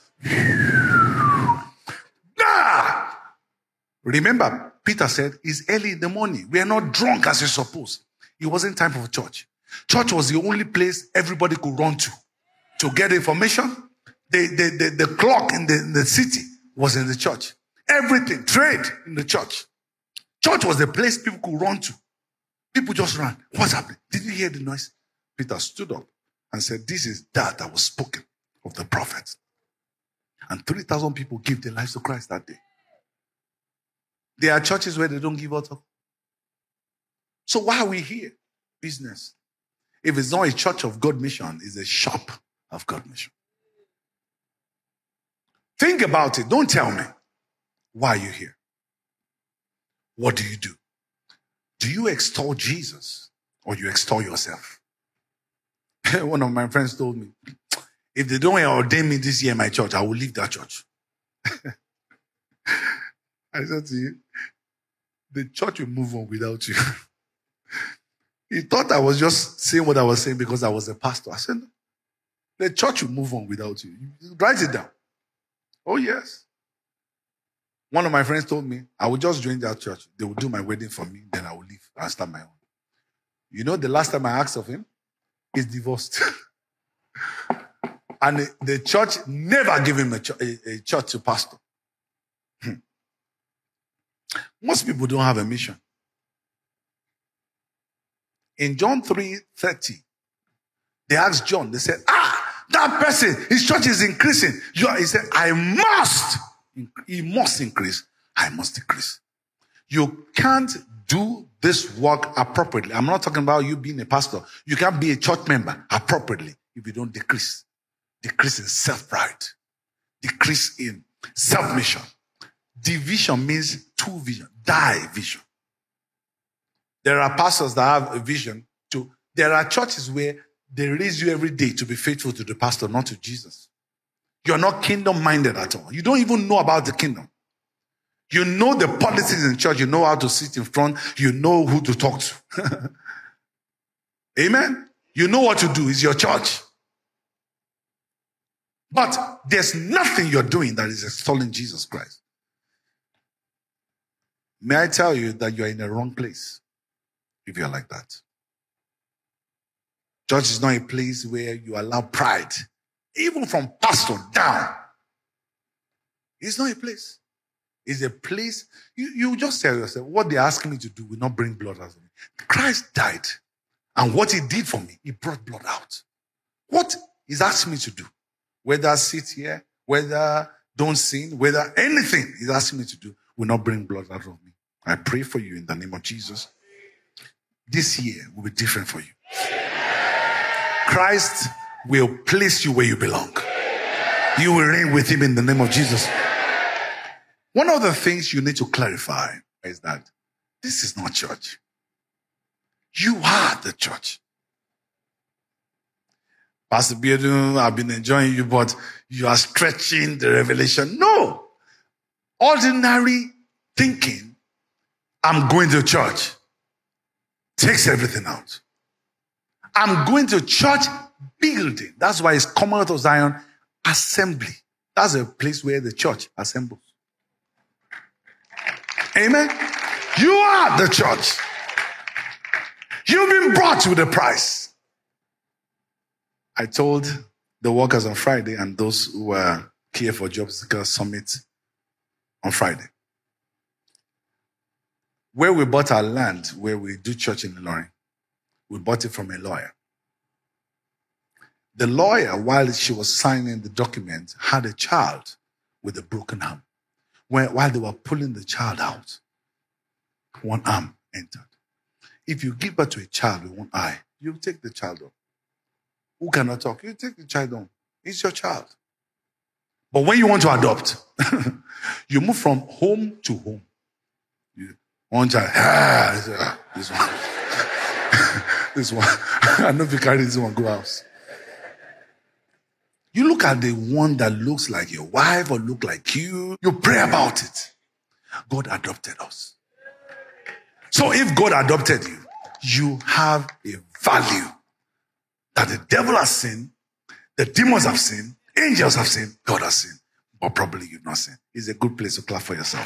Speaker 1: Remember, Peter said, it's early in the morning. We are not drunk as you suppose. It wasn't time for church. Church was the only place everybody could run to get information. The clock in the city was in the church. Everything, trade in the church. Church was the place people could run to. People just ran. What's happening? Did you hear the noise? Peter stood up and said, this is that was spoken of the prophet. And 3,000 people gave their lives to Christ that day. There are churches where they don't give out. So why are we here? Business. If it's not a church of God mission, it's a shop of God mission. Think about it. Don't tell me. Why are you here? What do you do? Do you extol Jesus or you extol yourself? One of my friends told me, if they don't ordain me this year in my church, I will leave that church. I said to you, The church will move on without you. He thought I was just saying what I was saying because I was a pastor. I said, no. The church will move on without you. Write it down. Oh, yes. One of my friends told me, I will just join that church. They will do my wedding for me, then I will leave and start my own. You know, the last time I asked of him, he's divorced. And the church never gave him a church to pastor. Most people don't have a mission. In John 3:30, they asked John, they said, that person, his church is increasing. He said, he must increase. I must decrease. You can't do this work appropriately. I'm not talking about you being a pastor. You can't be a church member appropriately if you don't decrease. Decrease in self-pride. Decrease in self-mission. Division means two vision. Division. There are pastors that have a vision to. There are churches where they raise you every day to be faithful to the pastor, not to Jesus. You're not kingdom-minded at all. You don't even know about the kingdom. You know the politics in church. You know how to sit in front. You know who to talk to. Amen? You know what to do. It's your church. But there's nothing you're doing that is extolling Jesus Christ. May I tell you that you're in the wrong place if you're like that. Church is not a place where you allow pride, even from pastor down. It's not a place. It's a place, you just tell yourself, what they're asking me to do will not bring blood out of me. Christ died. And what he did for me, he brought blood out. What he's asking me to do, whether sit here, whether don't sin, whether anything he's asking me to do, will not bring blood out of me. I pray for you in the name of Jesus. This year will be different for you. Christ will place you where you belong. You will reign with him in the name of Jesus. One of the things you need to clarify is that this is not church. You are the church. Pastor Biedu, I've been enjoying you, but you are stretching the revelation. No. Ordinary thinking, I'm going to church, takes everything out. I'm going to church building. That's why it's Commonwealth of Zion Assembly. That's a place where the church assembles. Amen. You are the church. You've been brought with a price. I told the workers on Friday and those who were here for Job Seeker Summit on Friday, where we bought our land, where we do church in Ilorin, we bought it from a lawyer. The lawyer, while she was signing the document, had a child with a broken arm. While they were pulling the child out, one arm entered. If you give birth to a child with one eye, you take the child off. Who cannot talk? You take the child on. It's your child. But when you want to adopt, you move from home to home. One child, this one. This one. I don't know if you carry this one, go house. You look at the one that looks like your wife or look like you. You pray about it. God adopted us. So if God adopted you, you have a value that the devil has seen, the demons have seen, angels have seen, God has seen. But probably you've not seen. It's a good place to clap for yourself.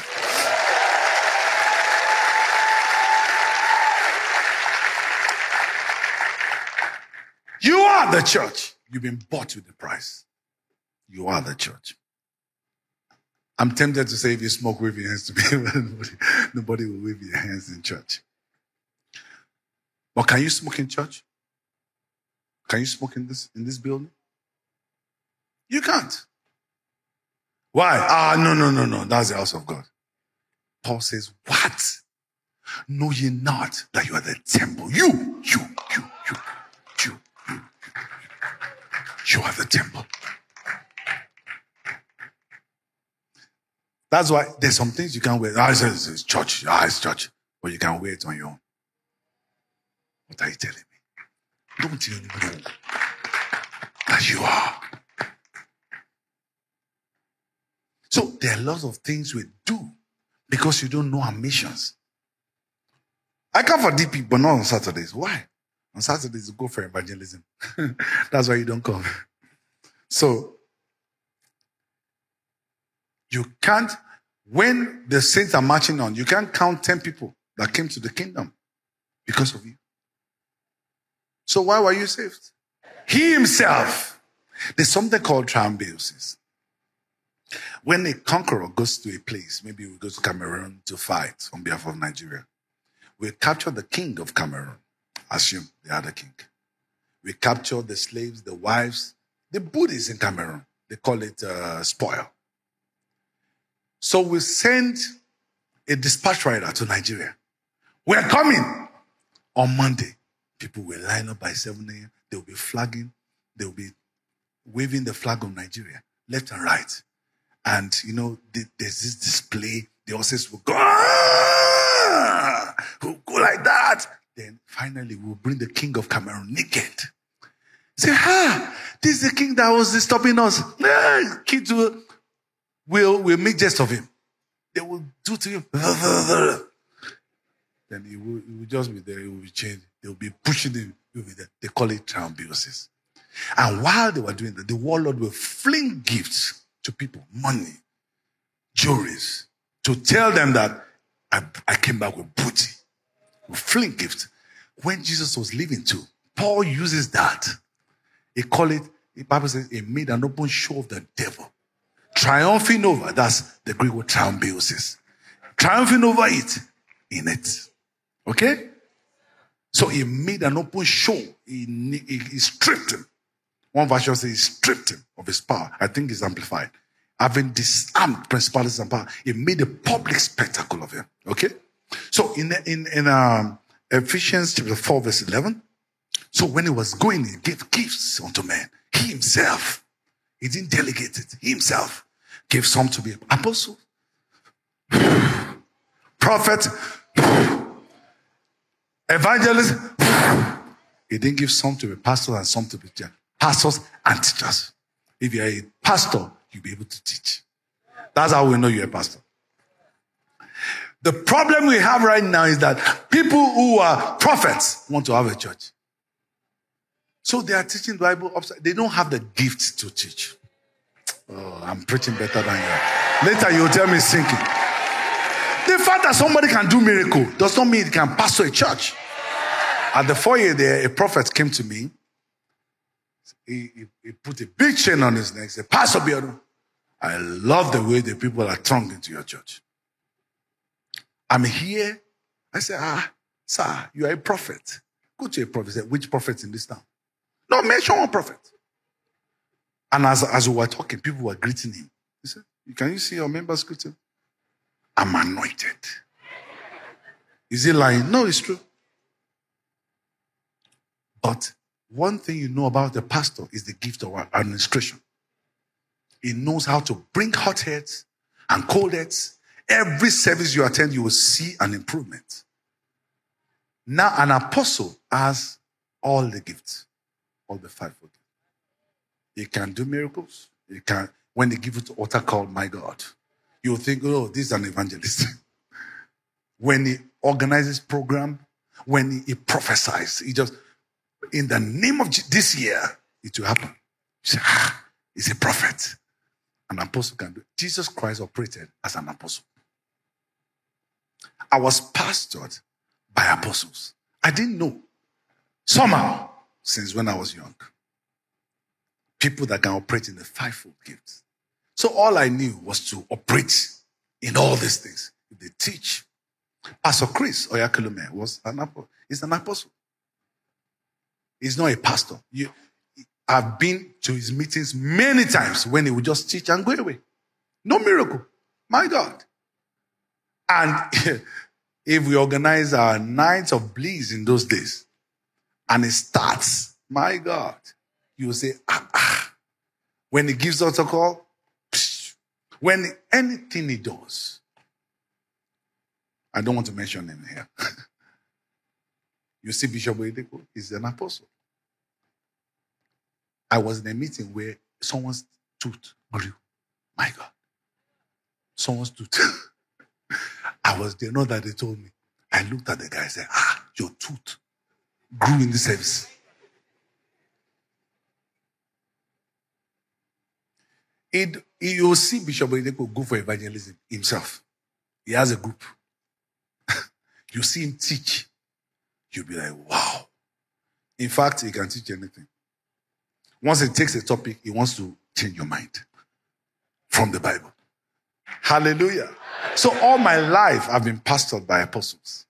Speaker 1: You are the church. You've been bought with the price. You are the church. I'm tempted to say if you smoke, wave your hands to me. Nobody will wave your hands in church. But can you smoke in church? Can you smoke in this building? You can't. Why? No. That's the house of God. Paul says, what? Know ye not that you are the temple? You are the temple. That's why there's some things you can't wear. It's church. It's church. But you can wear it on your own. What are you telling me? Don't you know that you are? So there are lots of things we do because you don't know our missions. I come for DP, but not on Saturdays. Why? On Saturdays, you go for evangelism. That's why you don't come. So, you can't, when the saints are marching on, you can't count 10 people that came to the kingdom because of you. So why were you saved? He himself. There's something called triumph. When a conqueror goes to a place, maybe we go to Cameroon to fight on behalf of Nigeria, we capture the king of Cameroon. Assume the other king. We capture the slaves, the wives, the Buddhists in Cameroon. They call it spoil. So we send a dispatch rider to Nigeria. We're coming on Monday. People will line up by 7 a.m. They'll be flagging. They'll be waving the flag of Nigeria, left and right. And, there's this display. The horses will go, will go like that. Then finally, we'll bring the king of Cameroon naked. Say, this is the king that was stopping us. Kids will make jest of him. They will do to him. Then he will just be there. He will be changed. They will be pushing him. He will be there. They call it triumph. And while they were doing that, the warlord will fling gifts to people, money, jewelries, to tell them that I came back with booty. We fling gifts. When Jesus was leaving too, Paul uses that. He call it, the Bible says, he made an open show of the devil. Triumphing over, that's the Greek word triumph. Triumphing over it, in it. Okay? So he made an open show. He stripped him. One version says he stripped him of his power. I think it's amplified. Having disarmed principalities and power, he made a public spectacle of him. Okay? So in Ephesians chapter 4 verse 11, so when he was going, he gave gifts unto men. He himself, he didn't delegate it. He himself gave some to be apostles, prophet, evangelist. He didn't give some to be pastors and some to be pastors and teachers. If you're a pastor, you'll be able to teach. That's how we know you're a pastor. The problem we have right now is that people who are prophets want to have a church. So they are teaching the Bible upside. They don't have the gift to teach. Oh, I'm preaching better than you. Later you'll tell me sinking. The fact that somebody can do miracle does not mean he can pastor a church. At the foyer there, a prophet came to me. He put a big chain on his neck. He said, Pastor Biodo, I love the way the people are thronged into your church. I'm here. I said, sir, you are a prophet. Go to a prophet. He said, which prophet in this town? No, mention one prophet. And as we were talking, people were greeting him. He said, can you see your members greeting? I'm anointed. Is he lying? No, it's true. But one thing you know about the pastor is the gift of administration. He knows how to bring hot heads and cold heads. Every service you attend, you will see an improvement. Now, an apostle has all the gifts, all the fivefold. He can do miracles. He can, when they give you the altar call, my God, you'll think, oh, this is an evangelist. When he organizes program, when he prophesies, he just, in the name of this year, it will happen. You say, he's a prophet. An apostle can do it. Jesus Christ operated as an apostle. I was pastored by apostles. I didn't know. Somehow, since when I was young. People that can operate in the fivefold gifts. So all I knew was to operate in all these things. If they teach. Pastor Chris Oyakhilome was an apostle. He's an apostle. He's not a pastor. I've been to his meetings many times when he would just teach and go away. No miracle. My God. And if we organize our nights of bliss in those days, and it starts, my God, you will say, when he gives us a call, when anything he does, I don't want to mention him here. You see Bishop Oyedepo, he's an apostle. I was in a meeting where someone's tooth grew. My God. Someone's tooth. I was there, not that they told me. I looked at the guy and said, your tooth grew in the service. You'll see Bishop Oyedepo go for evangelism himself. He has a group. You see him teach. You'll be like, wow. In fact, he can teach anything. Once he takes a topic, he wants to change your mind from the Bible. Hallelujah. So all my life, I've been pastored by apostles.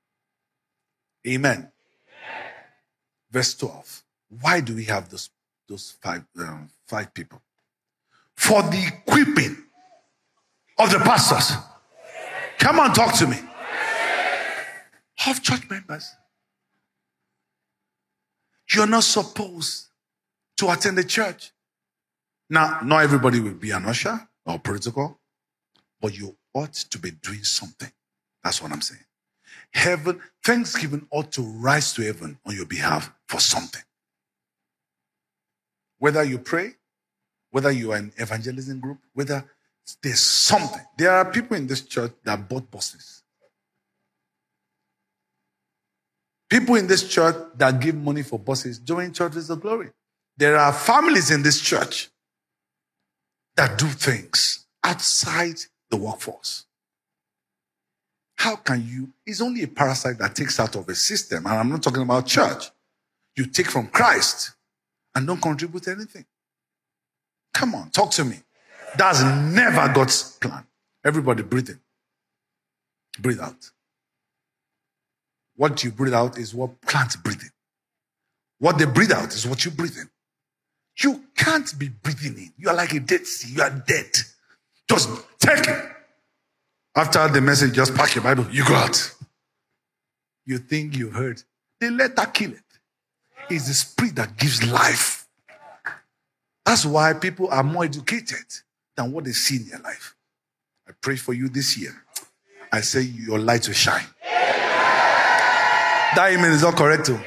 Speaker 1: Amen. Verse 12. Why do we have those five people? For the equipping of the pastors. Come on, talk to me. Of church members. You're not supposed to attend the church. Now, not everybody will be an usher or protocol, but you ought to be doing something. That's what I'm saying. Heaven, thanksgiving ought to rise to heaven on your behalf for something. Whether you pray, whether you are in evangelism group, whether there's something. There are people in this church that bought buses. People in this church that give money for buses during Churches of Glory. There are families in this church that do things outside the workforce. How can you? It's only a parasite that takes out of a system. And I'm not talking about church. You take from Christ and don't contribute anything. Come on, talk to me. That's never God's plan. Everybody breathe in. Breathe out. What you breathe out is what plants breathe in. What they breathe out is what you breathe in. You can't be breathing in. You are like a dead sea. You are dead. Just take it. After the message, just pack your Bible. You go out. You think you heard. They let that kill it. It's the spirit that gives life. That's why people are more educated than what they see in their life. I pray for you this year. I say your light will shine. That amen is not correct too.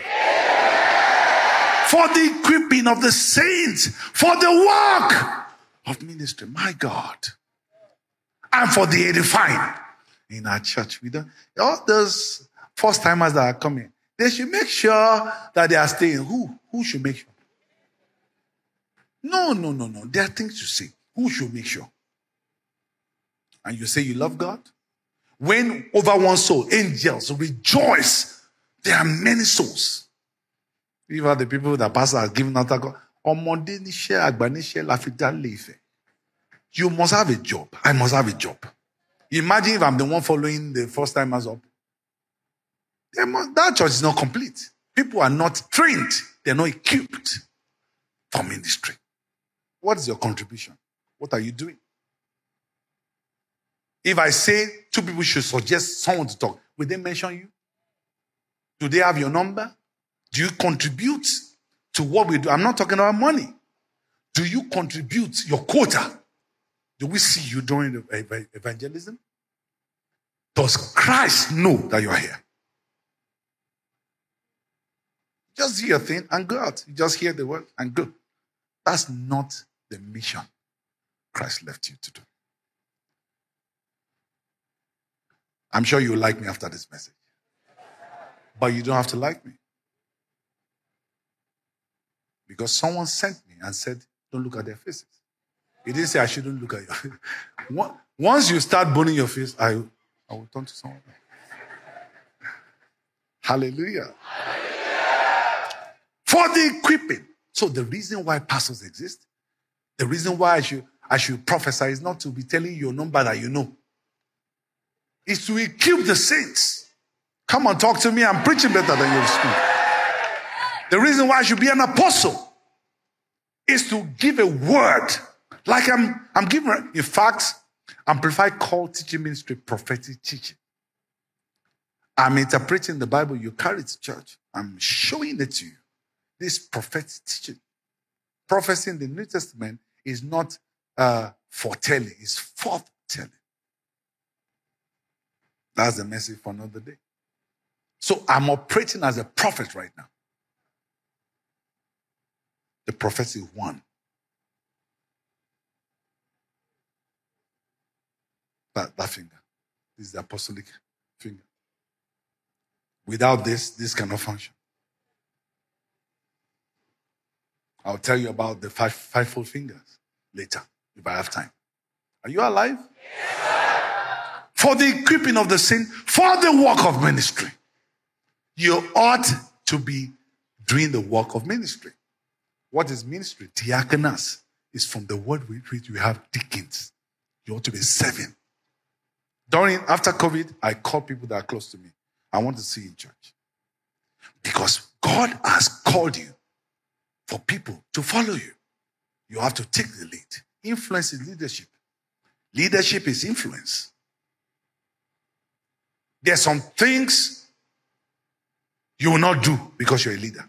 Speaker 1: For the equipping of the saints, for the work of ministry, my God. And for the edifying in our church. We don't, all those first timers that are coming, they should make sure that they are staying. Who should make sure? No. There are things to say. Who should make sure? And you say you love God? When over one soul, angels rejoice. There are many souls. These are the people that pastor has given out. You must have a job. I must have a job. Imagine if I'm the one following the first timers up. That church is not complete. People are not trained. They're not equipped for ministry. What is your contribution? What are you doing? If I say two people should suggest someone to talk, will they mention you? Do they have your number? Do you contribute to what we do? I'm not talking about money. Do you contribute your quota? Do we see you during the evangelism? Does Christ know that you are here? Just do your thing and go out. You just hear the word and go. That's not the mission Christ left you to do. I'm sure you'll like me after this message. But you don't have to like me. Because someone sent me and said, don't look at their faces. He didn't say I shouldn't look at your face. Once you start burning your face, I will turn to someone else. Hallelujah. For the equipping. So the reason why pastors exist, the reason why I should prophesy is not to be telling you a number that you know. It's to equip the saints. Come on, talk to me. I'm preaching better than you speak. The reason why I should be an apostle is to give a word. Like I'm giving, in fact, Amplified call teaching ministry prophetic teaching. I'm interpreting the Bible, you carry it to church. I'm showing it to you. This prophetic teaching. Prophecy in the New Testament is not foretelling, it's forthtelling. That's the message for another day. So I'm operating as a prophet right now. The prophecy one. That finger. This is the apostolic finger. Without this cannot function. I'll tell you about the fivefold fingers later, if I have time. Are you alive? Yes. For the equipping of the saint, for the work of ministry. You ought to be doing the work of ministry. What is ministry? Diakonos is from the word which we have deacons. You ought to be serving. After COVID, I call people that are close to me. I want to see you in church. Because God has called you for people to follow you. You have to take the lead. Influence is leadership. Leadership is influence. There are some things you will not do because you're a leader.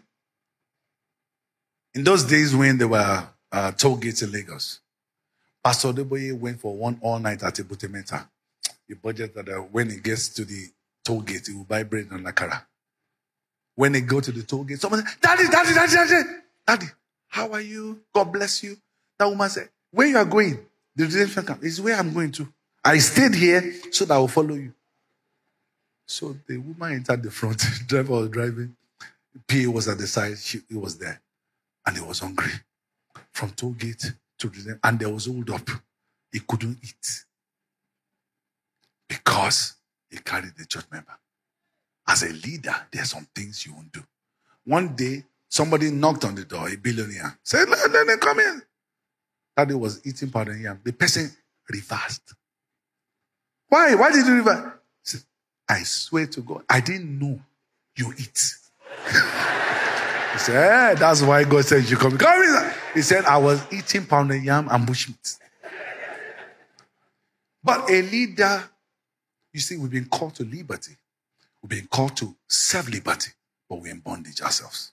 Speaker 1: In those days when there were toll gates in Lagos, Pastor Deboye went for one all night at Ebute Metta. He budgeted that when he gets to the toll gate, he will buy bread and akara. When they go to the toll gate, someone said, Daddy, how are you? God bless you. That woman said, where you are going? The redemption camp is where I'm going to. I stayed here so that I will follow you. So the woman entered the front. The driver was driving. PA was at the side. He was there. And he was hungry. From toll gate to redemption. And there was hold up. He couldn't eat. Because he carried the church member. As a leader, there are some things you won't do. One day, somebody knocked on the door, a billionaire. Said, let them come in. Daddy was eating powdered yam. The person reversed. Why? Why did you reverse? He said, I swear to God, I didn't know you eat. He said, that's why God said you come in. Come in. He said, I was eating pounded yam and bushmeat. But a leader, you see, we've been called to liberty. We've been called to serve liberty, but we're in bondage ourselves.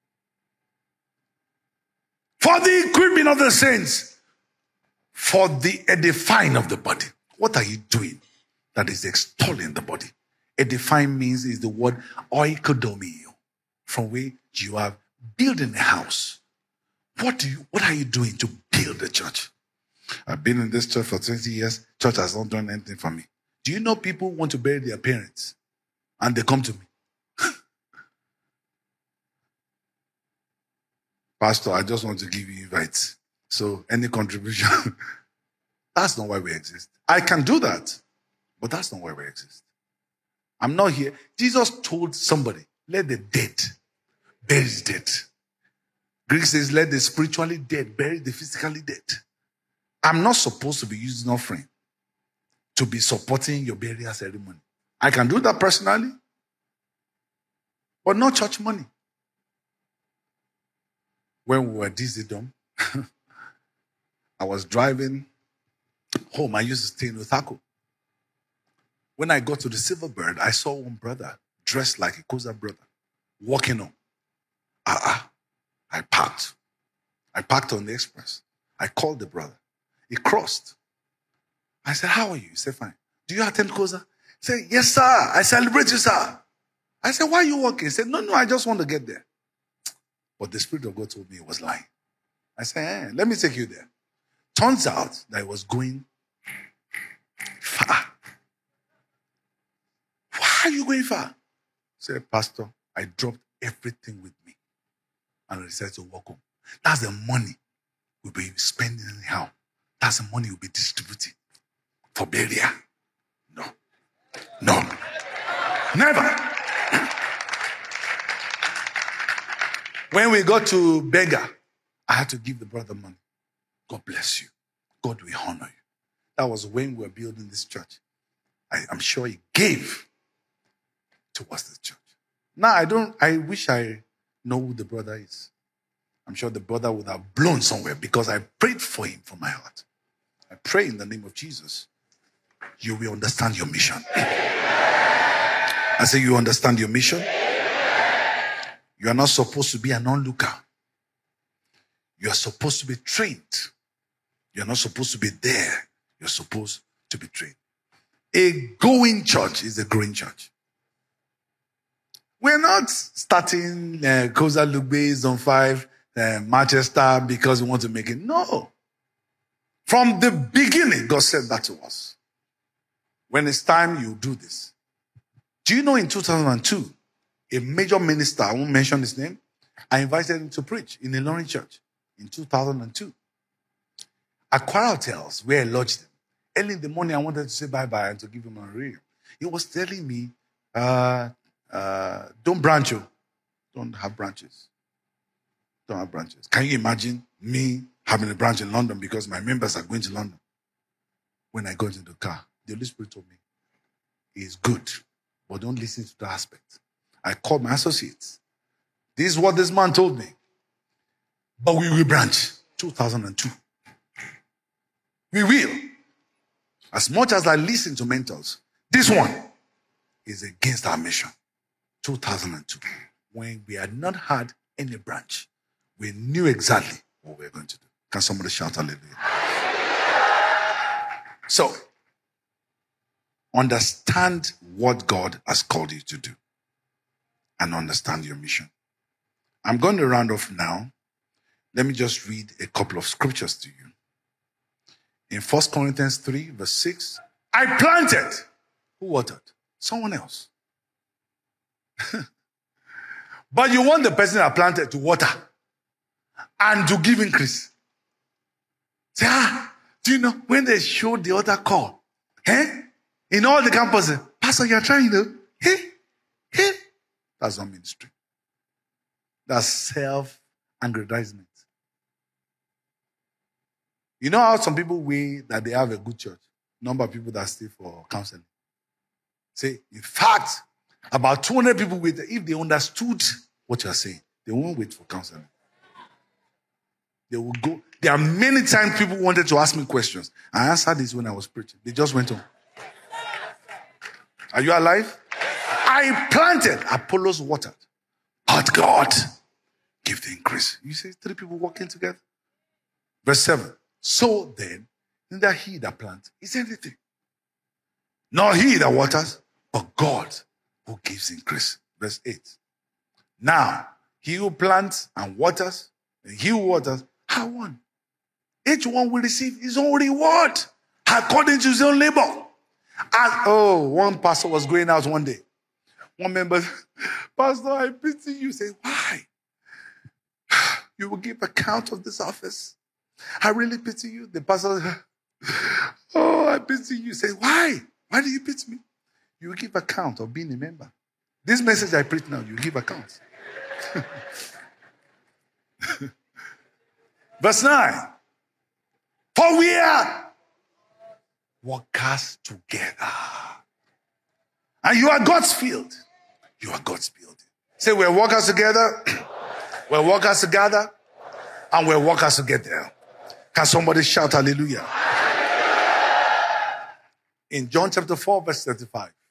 Speaker 1: For the equipping of the saints, for the edifying of the body. What are you doing that is extolling the body? Edifying means is the word oikodomio, from where you are building a house. What are you doing to build the church? I've been in this church for 20 years. Church has not done anything for me. Do you know people want to bury their parents and they come to me? Pastor, I just want to give you invites. So any contribution, that's not why we exist. I can do that, but that's not why we exist. I'm not here. Jesus told somebody, let the dead bury the dead. Greek says, let the spiritually dead bury the physically dead. I'm not supposed to be using offering to be supporting your burial ceremony. I can do that personally, but not church money. When we were at Dizzy Dome, I was driving home. I used to stay in Uthako. When I got to the Silver Bird, I saw one brother dressed like a Koza brother walking on. I parked. I parked on the express. I called the brother. He crossed. I said, how are you? He said, fine. Do you attend Koza? He said, yes, sir. I celebrate you, sir. I said, why are you walking? He said, no, I just want to get there. But the Spirit of God told me he was lying. I said, let me take you there. Turns out that he was going far. Why are you going far? I said, Pastor, I dropped everything with me and I decided to walk home. That's the money we'll be spending anyhow. That's the money we'll be distributing for burial. No. Never. When we got to beggar, I had to give the brother money. God bless you. God will honor you. That was when we were building this church. I'm sure he gave towards the church. Now, I wish I know who the brother is. I'm sure the brother would have blown somewhere because I prayed for him from my heart. I pray in the name of Jesus. You will understand your mission. I say you understand your mission. You are not supposed to be an onlooker. You are supposed to be trained. You are not supposed to be there. You're supposed to be trained. A going church is a growing church. We're not starting Koza Lugbe Zone 5, Manchester because we want to make it. No. From the beginning, God said that to us. When it's time, you do this. Do you know in 2002, a major minister, I won't mention his name, I invited him to preach in a Ilorin church in 2002. At Kwara Hotels, where I lodged him. Early in the morning, I wanted to say bye-bye and to give him a radio. He was telling me, don't branch, you. Don't have branches. Don't have branches. Can you imagine me having a branch in London because my members are going to London? When I got into the car, the Holy Spirit told me, it's good, but don't listen to the aspect. I called my associates. This is what this man told me. But we will branch. 2002. We will. As much as I listen to mentors, this one is against our mission. 2002. When we had not had any branch, we knew exactly what we were going to do. Can somebody shout hallelujah? So, understand what God has called you to do and understand your mission. I'm going to round off now. Let me just read a couple of scriptures to you. In 1 Corinthians 3, verse 6, I planted. Who watered? Someone else. But you want the person that planted to water and to give increase. Say, do you know when they showed the other call? In all the campuses, Pastor, you're trying to. That's not ministry. That's self-aggrandizement. You know how some people weigh that they have a good church? Number of people that stay for counseling. Say, in fact, about 200 people wait. If they understood what you're saying, they won't wait for counseling. They will go. There are many times people wanted to ask me questions. I answered this when I was preaching. They just went on. Are you alive? I planted. Apollos watered. But God give the increase. You see 3 people working together. Verse 7. So then, neither he that plants is anything, nor he that waters, but God who gives increase. Verse 8. Now, he who plants and waters, and he who waters, are one. Each one will receive his own reward according to his own labor. One pastor was going out one day. One member, Pastor, I pity you. Say, why? You will give account of this office. I really pity you. The pastor, I pity you. Say, why? Why do you pity me? You will give account of being a member. This message I preach now, you give account. Verse 9. For we are workers together. And you are God's field. You are God's building. Say, we're workers together. We're workers together. And we're workers together. Can somebody shout hallelujah? In John chapter 4, verse 35.